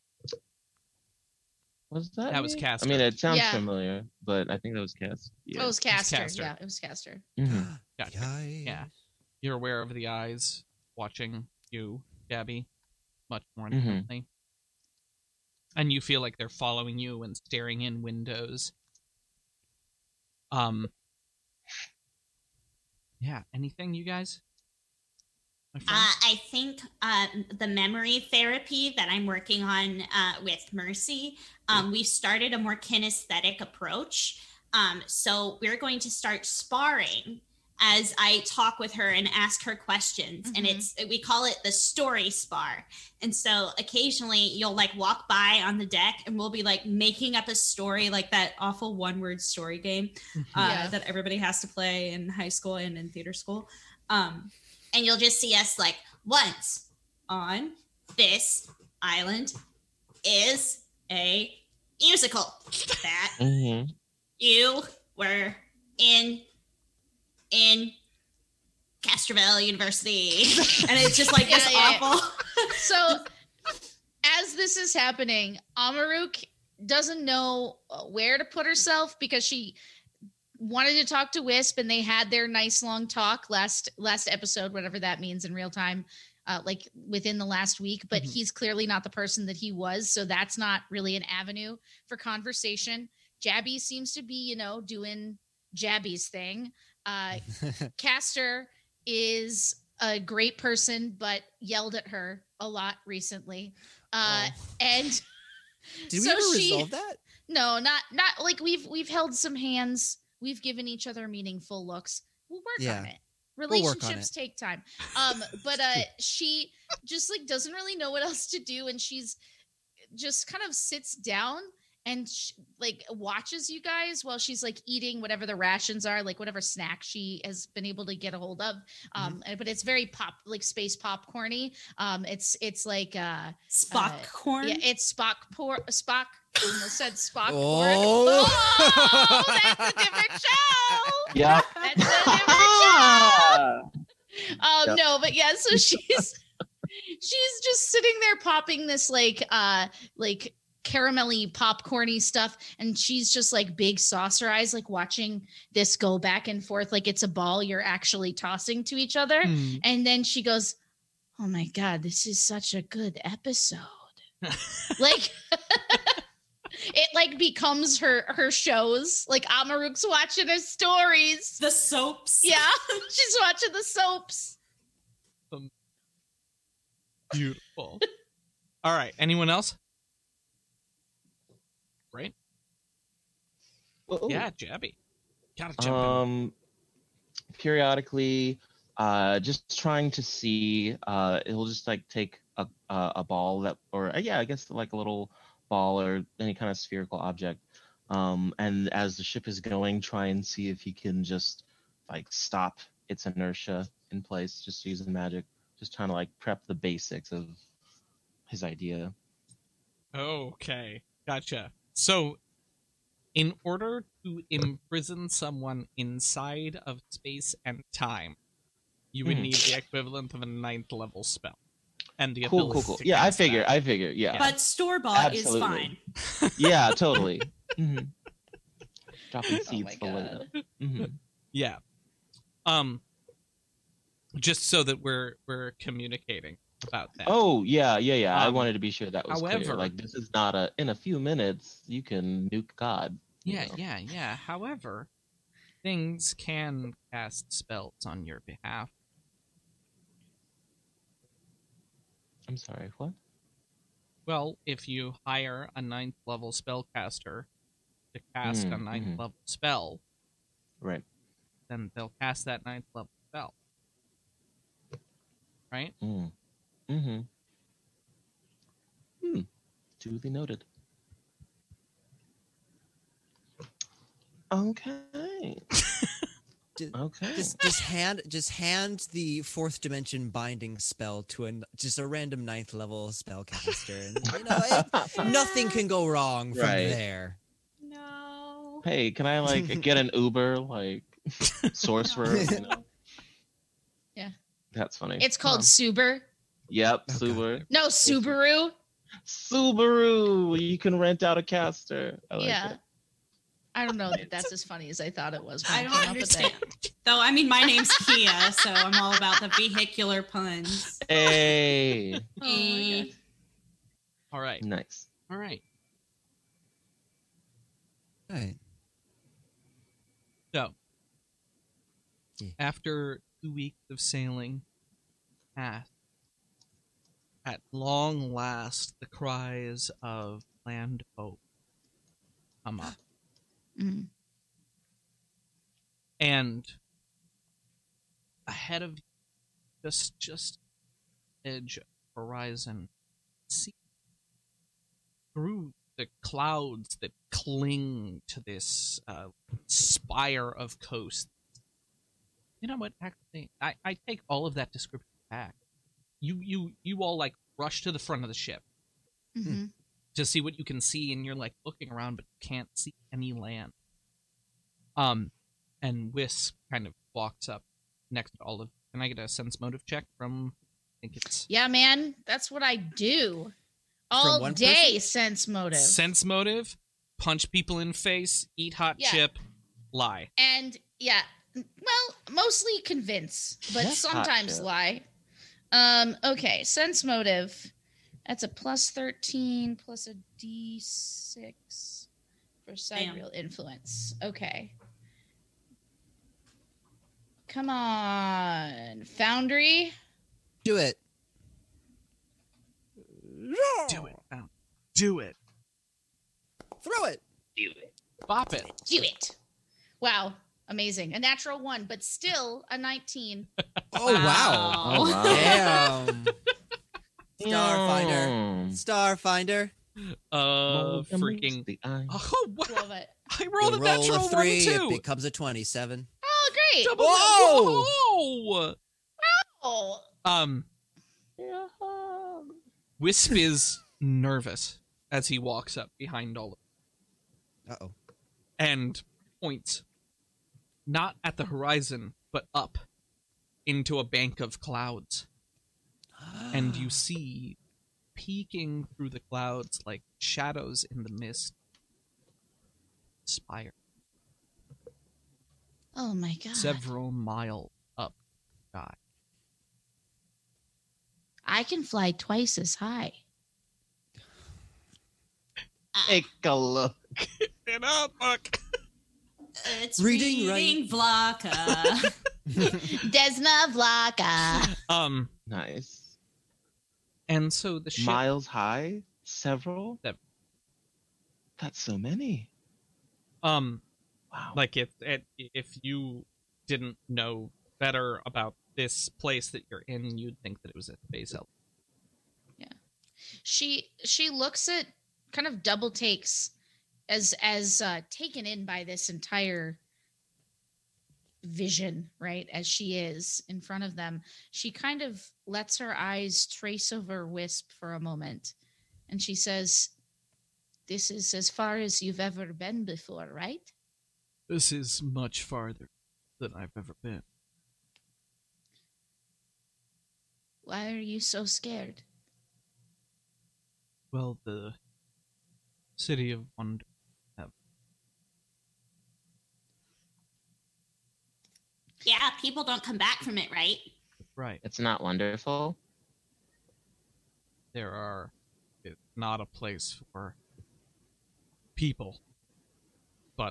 Was that? That was me? Castor. I mean, it sounds Yeah. familiar, but I think that was Cass. Yeah. It was Caster. Caster. Yeah, it was Caster. Mhm. Gotcha. Yikes. Yeah. You're aware of the eyes watching you, Jabby, much more Mhm. intently. And you feel like they're following you and staring in windows. Um. Yeah. Anything, you guys? My friends? Uh, I think uh, the memory therapy that I'm working on uh, with Mercy, um, we've started a more kinesthetic approach. Um, so we're going to start sparring as I talk with her and ask her questions. And Mhm. it's we call it the story spar. And so occasionally you'll like walk by on the deck and we'll be like making up a story, like that awful one word story game uh, Yeah. that everybody has to play in high school and in theater school. Um, and you'll just see us like, once on this island is a musical that Mhm. you were in in Castroville University. And it's just like this Yeah, yeah, yeah. awful. So as this is happening, Amaruk doesn't know uh, where to put herself because she wanted to talk to Wisp and they had their nice long talk last last episode, whatever that means in real time, uh, like within the last week. But Mhm. he's clearly not the person that he was, so that's not really an avenue for conversation. Jabby seems to be, you know, doing Jabby's thing. Uh, Caster is a great person, but yelled at her a lot recently. Uh, Oh. And Did we so ever she- resolve that? no, not not like we've we've held some hands. We've given each other meaningful looks. We'll work Yeah. on it. We'll work on Relationships it. take time. Um, but uh, she just like doesn't really know what else to do, and she's just kind of sits down and sh- like watches you guys while she's like eating whatever the rations are, like whatever snack she has been able to get a hold of. Um, and- but it's very pop, like space popcorny. Um, it's it's like uh, Spock Uh, corn. yeah, it's Spock por Spock. I almost said Spock Oh. porn. Oh, that's a different show. Yep. That's a different show. Um, Yep. no, but yeah, so she's she's just sitting there popping this like uh like caramelly popcorny stuff, and she's just like big saucer eyes, like watching this go back and forth like it's a ball you're actually tossing to each other. Hmm. And then she goes, oh my god, this is such a good episode. Like it like becomes her her shows. Like Amaruk's watching her stories, The soaps. yeah. She's watching the soaps. Beautiful. All right. Anyone else? Right? Oh. Yeah, Jabby. Gotta jump Um, periodically, uh, just trying to see. Uh, it'll just like take a a, a ball that, or uh, yeah, I guess like a little ball or any kind of spherical object. Um, and as the ship is going, try and see if he can just like stop its inertia in place, just using magic. Just trying to like prep the basics of his idea. in. Okay. Gotcha. So, in order to imprison someone inside of space and time, you would Mhm. need the equivalent of a ninth level spell. And the Cool, ability cool, cool. to Yeah, I cast figure. that. I figure. Yeah. But store bought is Absolutely. fine. Yeah, totally. hmm Dropping Oh seeds my for later. god. hmm Yeah. Um just so that we're we're communicating about that. Oh yeah, yeah, yeah. I Um, wanted to be sure that was however- clear. Like this is not a. In a few minutes, you can nuke God. you Yeah, know? yeah, yeah. However, things can cast spells on your behalf. I'm sorry. What? Well, if you hire a ninth level spellcaster to cast a Mm, ninth mhm. level spell, Right. then they'll cast that ninth level spell. Right? Mm. Mm-hmm. Hmm. Duly noted. Okay. Ju- Okay. Just, just hand, just hand the fourth dimension binding spell to an just a random ninth level spellcaster, and you know it, nothing can go wrong from Right. there. No. Hey, can I like get an Uber like sorcerer? You know? Yeah. That's funny. It's called Huh. Suber. Yep, Oh, God. Subaru. No, Subaru. Subaru. You can rent out a caster. I like Yeah. it. I don't know that that's as funny as I thought it was. When I I don't came up with it. understand. Though, I mean, my name's Kia, so I'm all about the vehicular puns. Hey. Oh my god. All right. Nice. All right. Right. So, Yeah. after two weeks of sailing past, at long last, the cries of land hope come up. Mm. And ahead of just just edge of horizon, see through the clouds that cling to this uh, spire of coast. You know what? Actually, I, I take all of that description back. You you you all like rush to the front of the ship Mhm. to see what you can see, and you're like looking around, but you can't see any land. Um, and Wisp kind of walks up next to Olive. Can I get a sense motive check from? I think it's Yeah, man, that's what I do all one day. person? Sense motive, sense motive. Punch people in face, eat hot Yeah. chip, lie. and yeah, well, mostly convince, but Yes, hot sometimes chip. lie. Um, okay, sense motive. That's a plus thirteen plus a d six for sidereal influence. Okay. Come on, Foundry. Do it. Do it. Now. Do it. Throw it. Bop it. Do it. Wow, amazing. A natural one, but still a nineteen. Oh wow. Oh, wow. Damn. Starfinder. Mm. Starfinder. Uh, Mold them freaking. the eye. Oh, what? Love it. I rolled You a roll natural a three, one it too. becomes a twenty-seven. Oh, great. Double Whoa! Whoa! Oh, Um, Wisp is nervous as he walks up behind Olive Uh oh. and points not at the horizon, but up into a bank of clouds. And you see peeking through the clouds like shadows in the mist. Spire. Oh my god. Several miles up the sky. I can fly twice as high. Take a look. Get up, look. It's Reading, reading, Vlaka. Desna Vlaka. Um, Nice. and so the ship. Miles high? Several? Yep. That's so many. Um, Wow. like if it, if you didn't know better about this place that you're in, you'd think that it was a space elevator. She she looks at, kind of double takes as as uh, taken in by this entire vision, right? As she is in front of them, she kind of lets her eyes trace over Wisp for a moment, and she says, "This is as far as you've ever been before, right?" This is much farther than I've ever been. Why are you so scared? Well, the city of wonder. Have Yeah, people don't come back from it, right? right. It's not wonderful. There are. It's not a place for people, but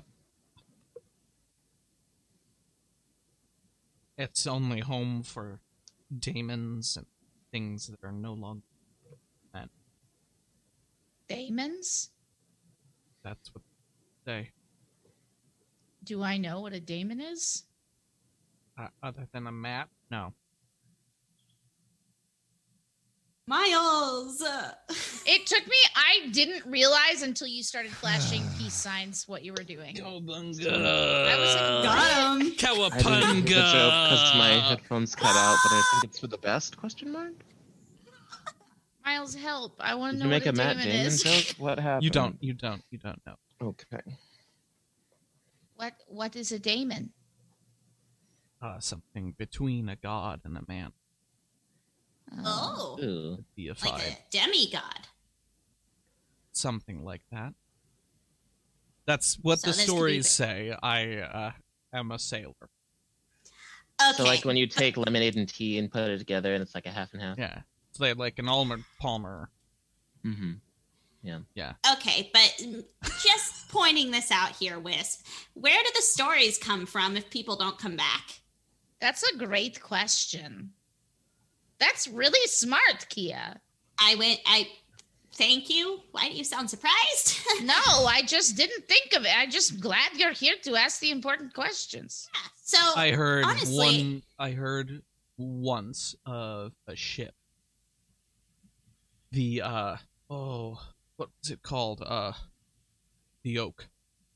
it's only home for daemons and things that are no longer men. Daemons? That's what they. Do I know what a daemon is? Uh, other than a map, no. Miles. It took me, I didn't realize until you started flashing peace signs what you were doing. Cowabunga! I was like, Got him. I didn't get Cowabunga! the joke because my headphones cut out, but I think it's for the best, question mark? Miles, help. I want to Did know you make what a a Matt daemon Damon is. joke? What happened? You don't, you don't, you don't know. Okay. What What is a daemon? Uh, something between a god and a man. Oh, Ooh. Deified. like a demigod. Something like that. That's what So the this could be stories the- say. I uh, am a sailor. Okay. So like when you take lemonade and tea and put it together and it's like a half and half? Yeah. It's like, like an Almond Palmer. Mm-hmm. Okay, but mm, just pointing this out here, Wisp. Where do the stories come from if people don't come back? That's a great question. That's really smart, Kia. I went. I thank you. Why do you sound surprised? No, I just didn't think of it. I'm just glad you're here to ask the important questions. so I heard honestly- one. I heard once of a ship. The uh oh, what was it called? Uh, the Oak.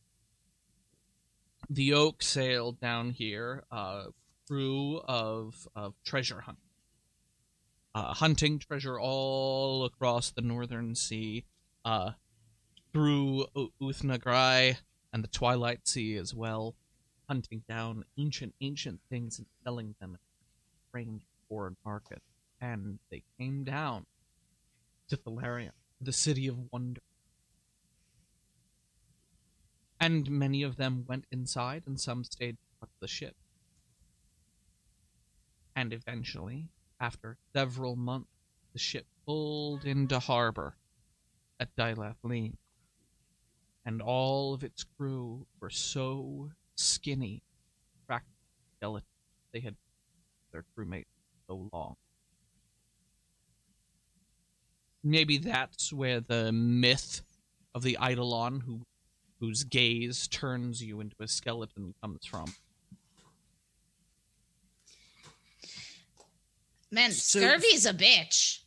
The Oak sailed down here. Uh, crew of of treasure hunt. Uh, hunting treasure all across the northern sea, uh, through U- Uthnagrai and the Twilight Sea as well, hunting down ancient, ancient things and selling them at strange foreign markets. And they came down to Thalarion, the city of wonder. And many of them went inside, and some stayed on the ship. And eventually, after several months, the ship pulled into harbor at Dylathleen. And all of its crew were so skinny, practically skeleton, they had their crewmates so long. Maybe that's where the myth of the Eidolon, who, whose gaze turns you into a skeleton, comes from. Man, So- scurvy's a bitch.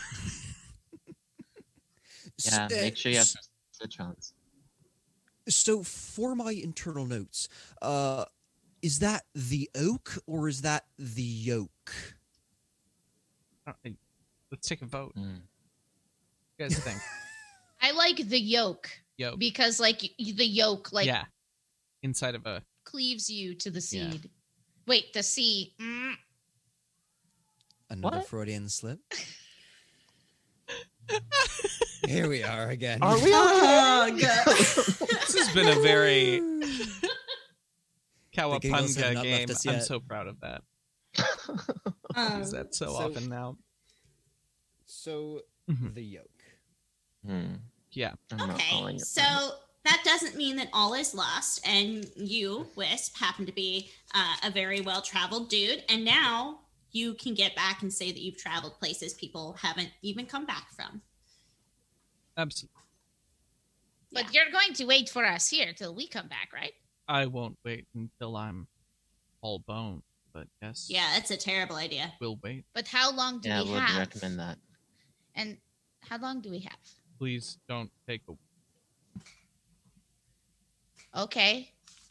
Yeah, So- make sure you have citrons. So for my internal notes, uh, is that the oak or is that the yolk? Uh, Let's take a vote. Mm. What do you guys think? I like the yolk Yo, because, like, y- the yolk, like, yeah, inside of a cleaves you to the Yeah. seed. Wait, the sea. Mm. Another What? Freudian slip. Here we are again. Are we Oh, okay? God. This has been a very The giggles have Cowabunga not left game. us I'm yet. so proud of that. Um, Is that so, So- often now? So Mhm. the yoke. Hmm. Yeah. I'm not calling Okay, it so that. that doesn't mean that all is lost, and you, Wisp, happen to be uh, a very well-traveled dude, and now you can get back and say that you've traveled places people haven't even come back from. Absolutely. But you're going to wait for us here till we come back, right? I won't wait until I'm all bone, but yes. Yeah, that's a terrible idea. We'll wait. But how long do Yeah, I we wouldn't have? recommend that. And how long do we have? Please don't take a. Okay.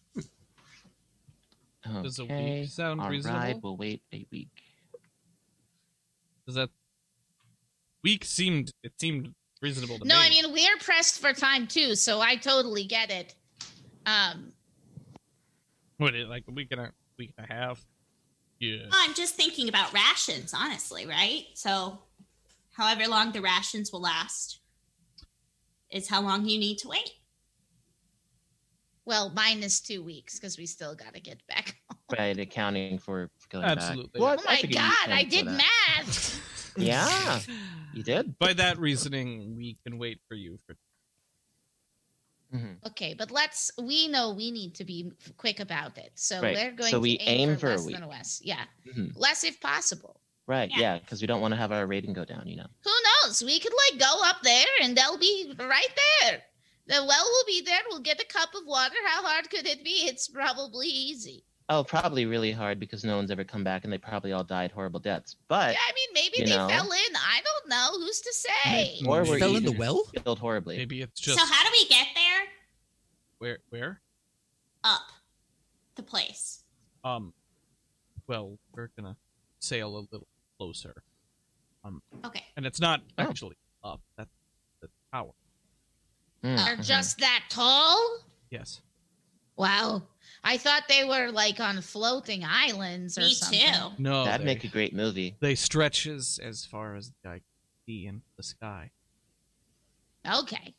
Does a week Okay. sound All reasonable? right, we'll wait a week. Does that week seemed it seemed reasonable to No, me? I mean we're pressed for time too, so I totally get it. Um, what it like a week and a week and a half? Yeah. I'm just thinking about rations, honestly, right? So, however long the rations will last is how long you need to wait. well, minus two weeks because we still got to get back. Right, accounting for going Absolutely. back. Oh my figured you god, I accounted for did that. math. Yeah, you did. By that reasoning, we can wait for you for. Mhm. Okay, but let's. We know we need to be f- quick about it, so Right, we're going so to we aim, aim for, for a less week. than a West. Yeah, Mhm. less if possible. Right, Yeah. yeah, because we don't want to have our rating go down, you know. Who knows? We could like go up there and they'll be right there. The well will be there. We'll get a cup of water. How hard could it be? It's probably easy. Oh, probably really hard because no one's ever come back and they probably all died horrible deaths. But Yeah, I mean, maybe you they know. fell in. I don't know. Who's to say? Maybe. or were Fell in the eaten, well? killed horribly. Maybe it's just So, how do we get there? where where Up the place. um. Well, we're gonna sail a little closer, Okay. and it's not Oh. actually up. That's the tower. Mm, They're mhm. just that tall? Yes. Wow. I thought they were like on floating islands or Me something. too. No. That'd they, make a great movie. They stretch as as far as the eye can see into the sky. Okay.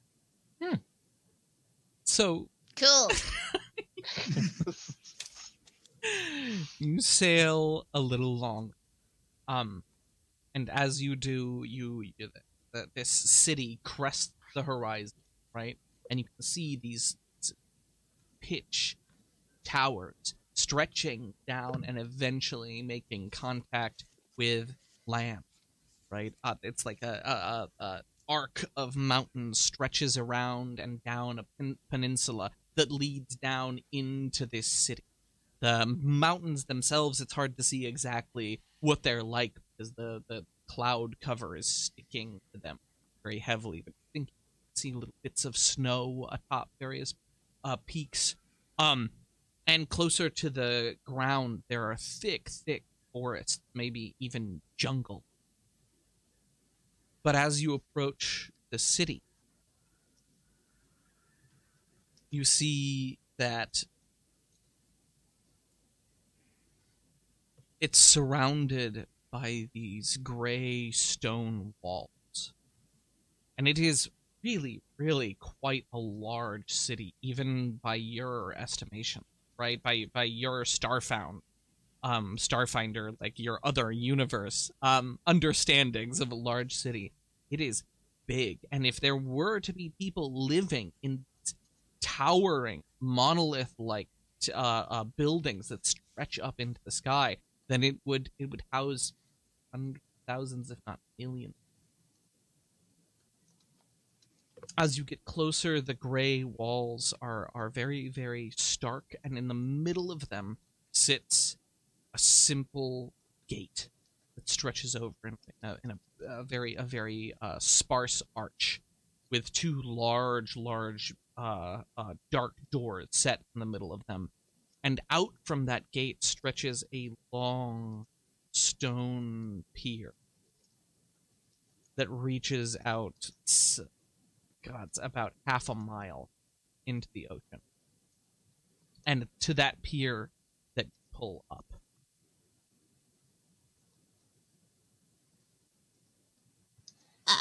So Cool. you sail a little long, um, and as you do, you, you the, this city crests the horizon, right? And you can see these s- pitch towers stretching down and eventually making contact with land, right? Uh, it's like a, a, a, a arc of mountains stretches around and down a pen- peninsula that leads down into this city. The mountains themselves, it's hard to see exactly what they're like because the, the cloud cover is sticking to them very heavily. But I think you can see little bits of snow atop various uh, peaks. Um, and closer to the ground, there are thick, thick forests, maybe even jungle. But as you approach the city, you see that it's surrounded by these gray stone walls. And it is really, really quite a large city, even by your estimation, right? By by your Starfound, um, Starfinder, like your other universe, um, understandings of a large city. It is big. And if there were to be people living in towering, monolith-like uh, uh, buildings that stretch up into the sky, then it would it would house hundreds, thousands, if not millions. As you get closer, the gray walls are are very, very stark, and in the middle of them sits a simple gate that stretches over in a, in a, a very a very uh, sparse arch, with two large, large, uh, uh, dark doors set in the middle of them. And out from that gate stretches a long stone pier that reaches out, God, it's about half a mile into the ocean. And to that pier that you pull up.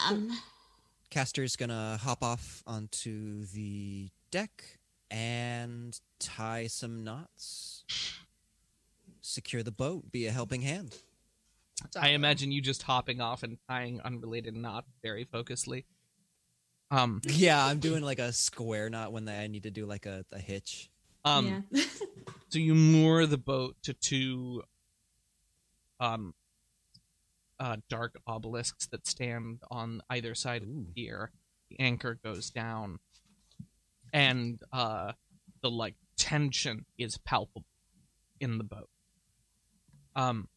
Um, Caster's gonna hop off onto the deck and tie some knots. Secure the boat. Be a helping hand. I imagine you just hopping off and tying unrelated knots very focusedly. Um, Yeah, I'm doing like a square knot when I need to do like a, a hitch. um, yeah. so you moor the boat to two um, uh, dark obelisks that stand on either side of the pier. The anchor goes down, and uh, the like tension is palpable in the boat. Um,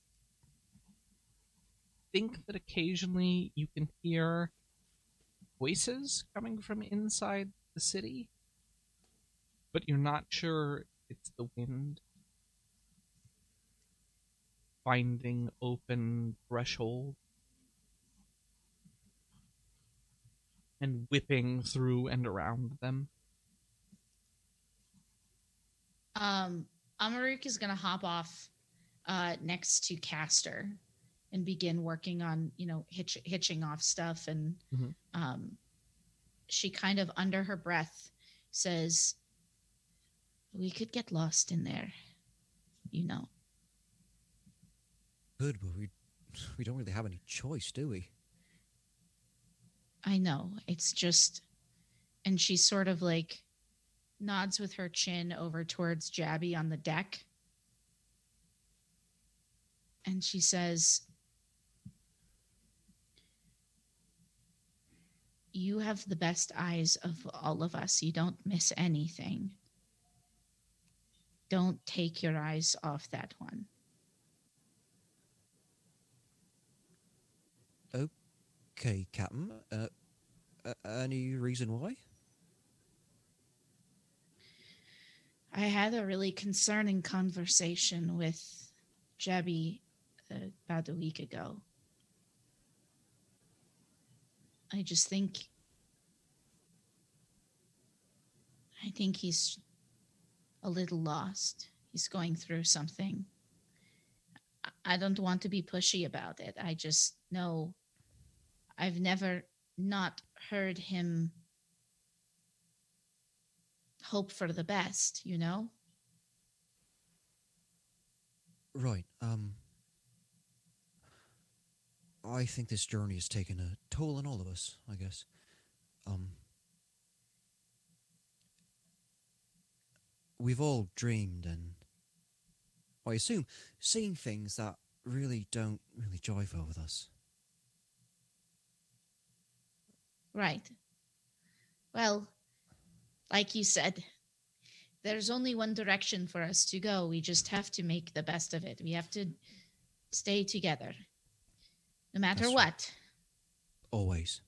think that occasionally you can hear voices coming from inside the city, but you're not sure it's the wind finding open threshold and whipping through and around them. Um, Amaruk is gonna hop off uh, next to Caster and begin working on, you know, hitch, hitching off stuff. And Mhm. um, she kind of under her breath says, "We could get lost in there, you know." Good, but we we don't really have any choice, do we? I know. It's just, and she sort of like nods with her chin over towards Jabby on the deck. And she says, "You have the best eyes of all of us. You don't miss anything. Don't take your eyes off that one." Okay, Captain. Uh, uh, any reason why? I had a really concerning conversation with Jabby uh, about a week ago. I just think, I think he's a little lost. He's going through something. I- I don't want to be pushy about it. I just know I've never not heard him hope for the best, you know? Right. Um. I think this journey has taken a toll on all of us, I guess. Um. We've all dreamed and, I assume, seen things that really don't really jive well with us. Right. Well, like you said, there's only one direction for us to go. We just have to make the best of it. We have to stay together, no matter That's what. right. Always.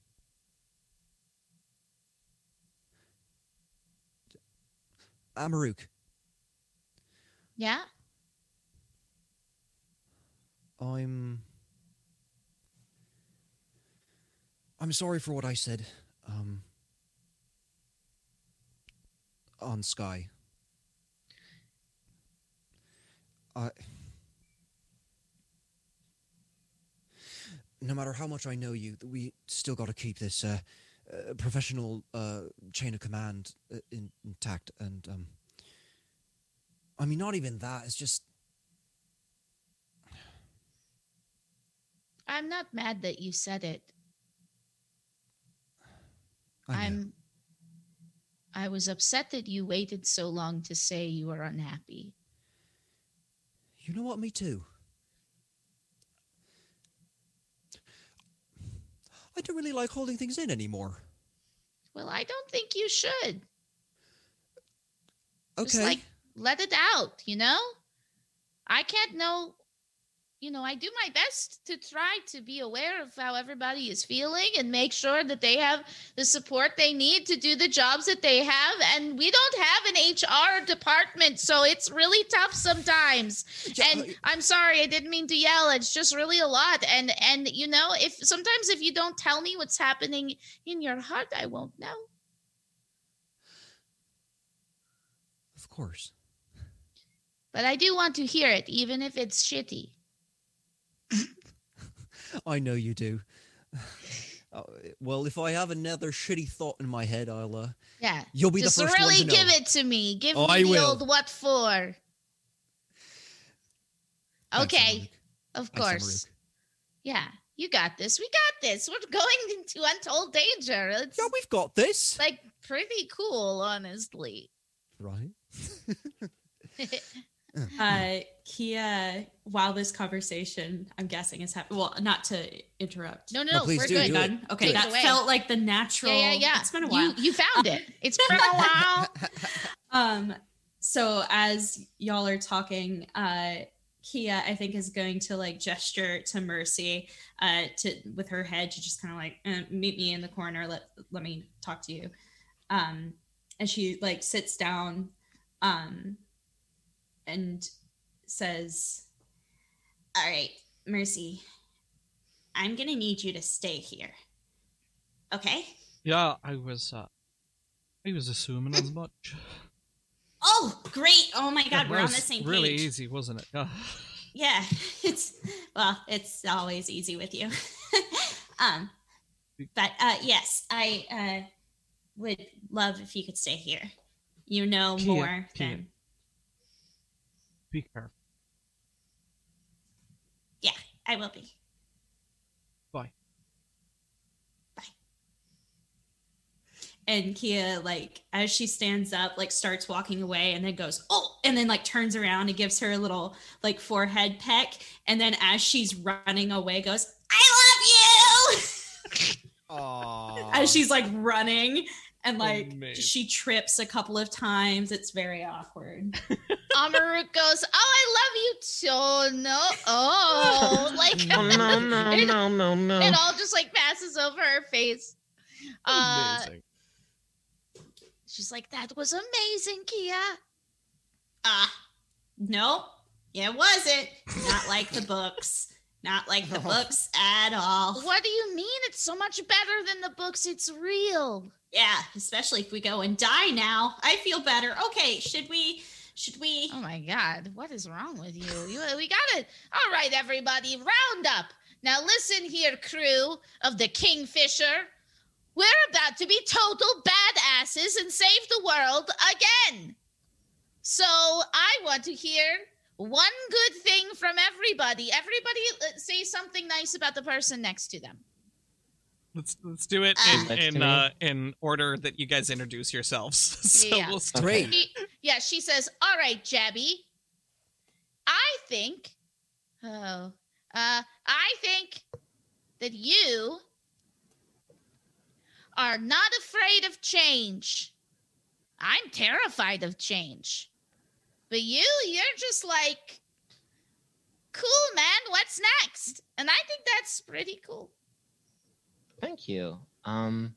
Amaruk, Yeah? I'm... I'm sorry for what I said, um... on Sky. I... No matter how much I know you, we still got to keep this uh, uh, professional uh, chain of command uh, in, intact. And um, I mean, not even that. It's just I'm not mad that you said it. I know. I'm I was upset that you waited so long to say you were unhappy. You know what? Me too. I don't really like holding things in anymore. Well, I don't think you should. Okay. Just like let it out, you know? I can't know, you know, I do my best to try to be aware of how everybody is feeling and make sure that they have the support they need to do the jobs that they have. And we don't have an H R department, so it's really tough sometimes. Yeah, and I- I'm sorry, I didn't mean to yell. It's just really a lot. And and you know, if sometimes if you don't tell me what's happening in your heart, I won't know. Of course. But I do want to hear it, even if it's shitty. I know you do. Uh, well, if I have another shitty thought in my head, I'll, uh... Yeah. You'll be Just the first really one to know. give it to me. Give Oh, me I the will. old what for. Thanks, Okay. Amaruk. Of Thanks, course. Yeah. You got this. We got this. We're going into untold danger. It's Yeah, we've got this. like pretty cool, honestly. Right. Uh, Kia, while this conversation, I'm guessing, is happening. Well, not to interrupt. No, no, No, no. please we're do, good. do it. Done? Okay, Do it. that Away. felt like the natural. Yeah, yeah, yeah. It's been a while. You, you found it. It's been a while. Um, so as y'all are talking, uh, Kia, I think, is going to like gesture to Mercy, uh, to with her head to just kind of like eh, meet me in the corner. Let let me talk to you. Um, and she like sits down, um, and says, "All right, Mercy, I'm gonna need you to stay here. Okay?" Yeah, I was. Uh, I was assuming as much. Oh, great. Oh my God, That we're on was the same really page. easy, wasn't it? Yeah. Yeah, it's, well, it's always easy with you. um, but uh, yes, I uh, would love if you could stay here. You know Kia, more Kia. than, Be careful. yeah, I will be. Bye. And Kia, like, as she stands up, like, starts walking away and then goes, "Oh," and then, like, turns around and gives her a little, like, forehead peck. And then as she's running away, goes, "I love you!" Aww. As she's, like, running and, like, Amazing. she trips a couple of times. It's very awkward. Amaruk goes, "Oh, I love you too." No, oh, like Oh, no, no, it, no, no, no. it all just like passes over her face. Uh, Amazing. she's like, "That was amazing, Kia." Ah, nope, it wasn't. Not like the books. Not like the books at all. What do you mean? It's so much better than the books. It's real. Yeah, especially if we go and die now. I feel better. Okay, should we, should we? Oh my God, what is wrong with you? You, we got it. All right, everybody, round up. Now listen here, crew of the Kingfisher. We're about to be total badasses and save the world again. So I want to hear one good thing from everybody. Everybody uh, say something nice about the person next to them. Let's let's do it Ah. in Next to in me. uh, in order that you guys introduce yourselves. so Yeah. we'll start. Great. She, yeah, she says, "All right, Jabby. I think, oh, uh, I think that you are not afraid of change. I'm terrified of change. But you, you're just like, cool, man, what's next?" And I think that's pretty cool. Thank you. Um,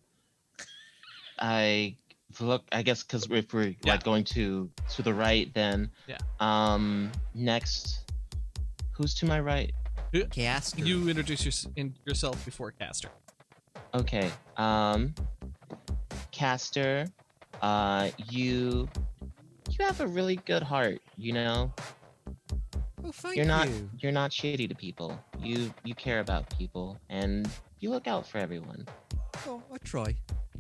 I look. I guess because if we're Yeah. like going to to the right, then Yeah. Um, next, who's to my right? Caster. You introduce your, in, yourself before Caster. Okay. Um, Caster, uh, you you have a really good heart. You know, Oh, thank you're not you. you're not shitty to people. You you care about people and you look out for everyone. Oh, I try.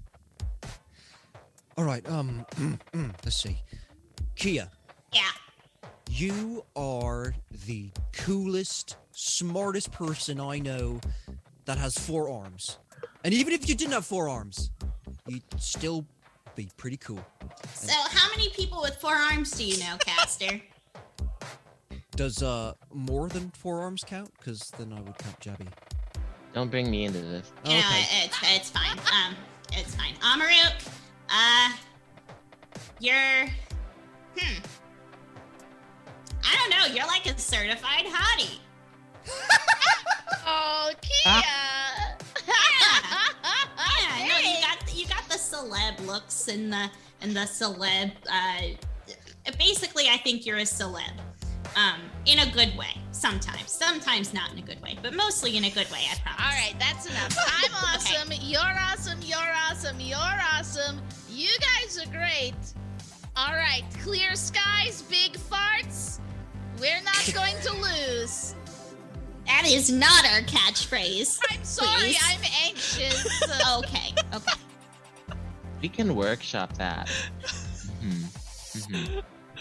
All right. Um. let's see. Kia, Yeah. you are the coolest, smartest person I know that has four arms. And even if you didn't have four arms, you'd still be pretty cool. So how many people with four arms do you know, Caster? Does uh more than four arms count? Because then I would count Jabby. Don't bring me into this. You know, Okay. it's it's fine. Um, it's fine. Amaruk, uh, you're, hmm. I don't know. You're like a certified hottie. Oh, Kia! Yeah, no, you got you got the celeb looks and the and the celeb. Uh, basically, I think you're a celeb. Um, in a good way. Sometimes, sometimes not in a good way, but mostly in a good way. I promise. All right, that's enough. I'm awesome. You're awesome. You're awesome. You're awesome. You guys are great. All right, clear skies, big farts. We're not going to lose. That is not our catchphrase. I'm sorry, please. I'm anxious. Okay, okay. We can workshop that. Mm-hmm. Mm-hmm.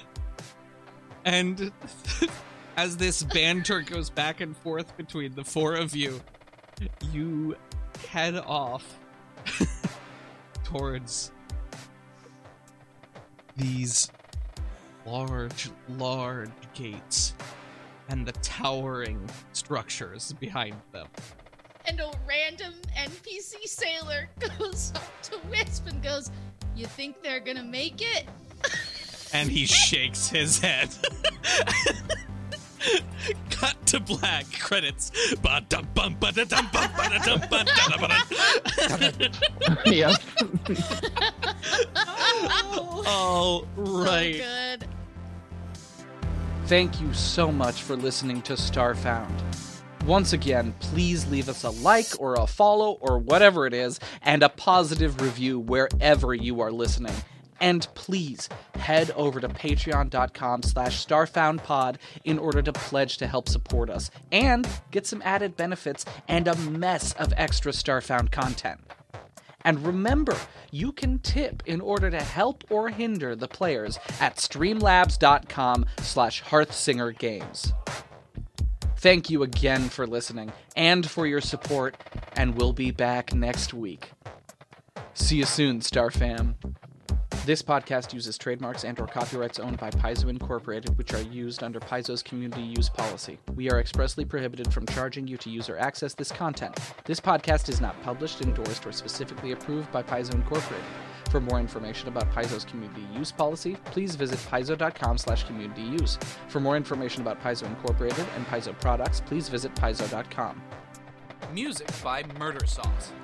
And as this banter goes back and forth between the four of you, you head off towards these large, large gates and the towering structures behind them. And a random N P C sailor goes up to Wisp and goes, "You think they're gonna make it?" And he shakes his head. Cut to black. Credits. Ba-dum-bum, ba-da-dum, bum, ba-da-dum, ba-da-da-ba-da. Yep. All right. So good. Thank you so much for listening to Starfound. Once again, please leave us a like or a follow or whatever it is, and a positive review wherever you are listening. And please head over to patreon.com slash starfoundpod in order to pledge to help support us and get some added benefits and a mess of extra Starfound content. And remember, you can tip in order to help or hinder the players at streamlabs.com slash hearthsingergames. Thank you again for listening and for your support, and we'll be back next week. See you soon, Starfam. This podcast uses trademarks and or copyrights owned by Paizo Incorporated, which are used under Paizo's community use policy. We are expressly prohibited from charging you to use or access this content. This podcast is not published, endorsed, or specifically approved by Paizo Incorporated. For more information about Paizo's community use policy, please visit paizo.com slash community use. For more information about Paizo Incorporated and Paizo products, please visit paizo dot com. Music by Murder Sauce.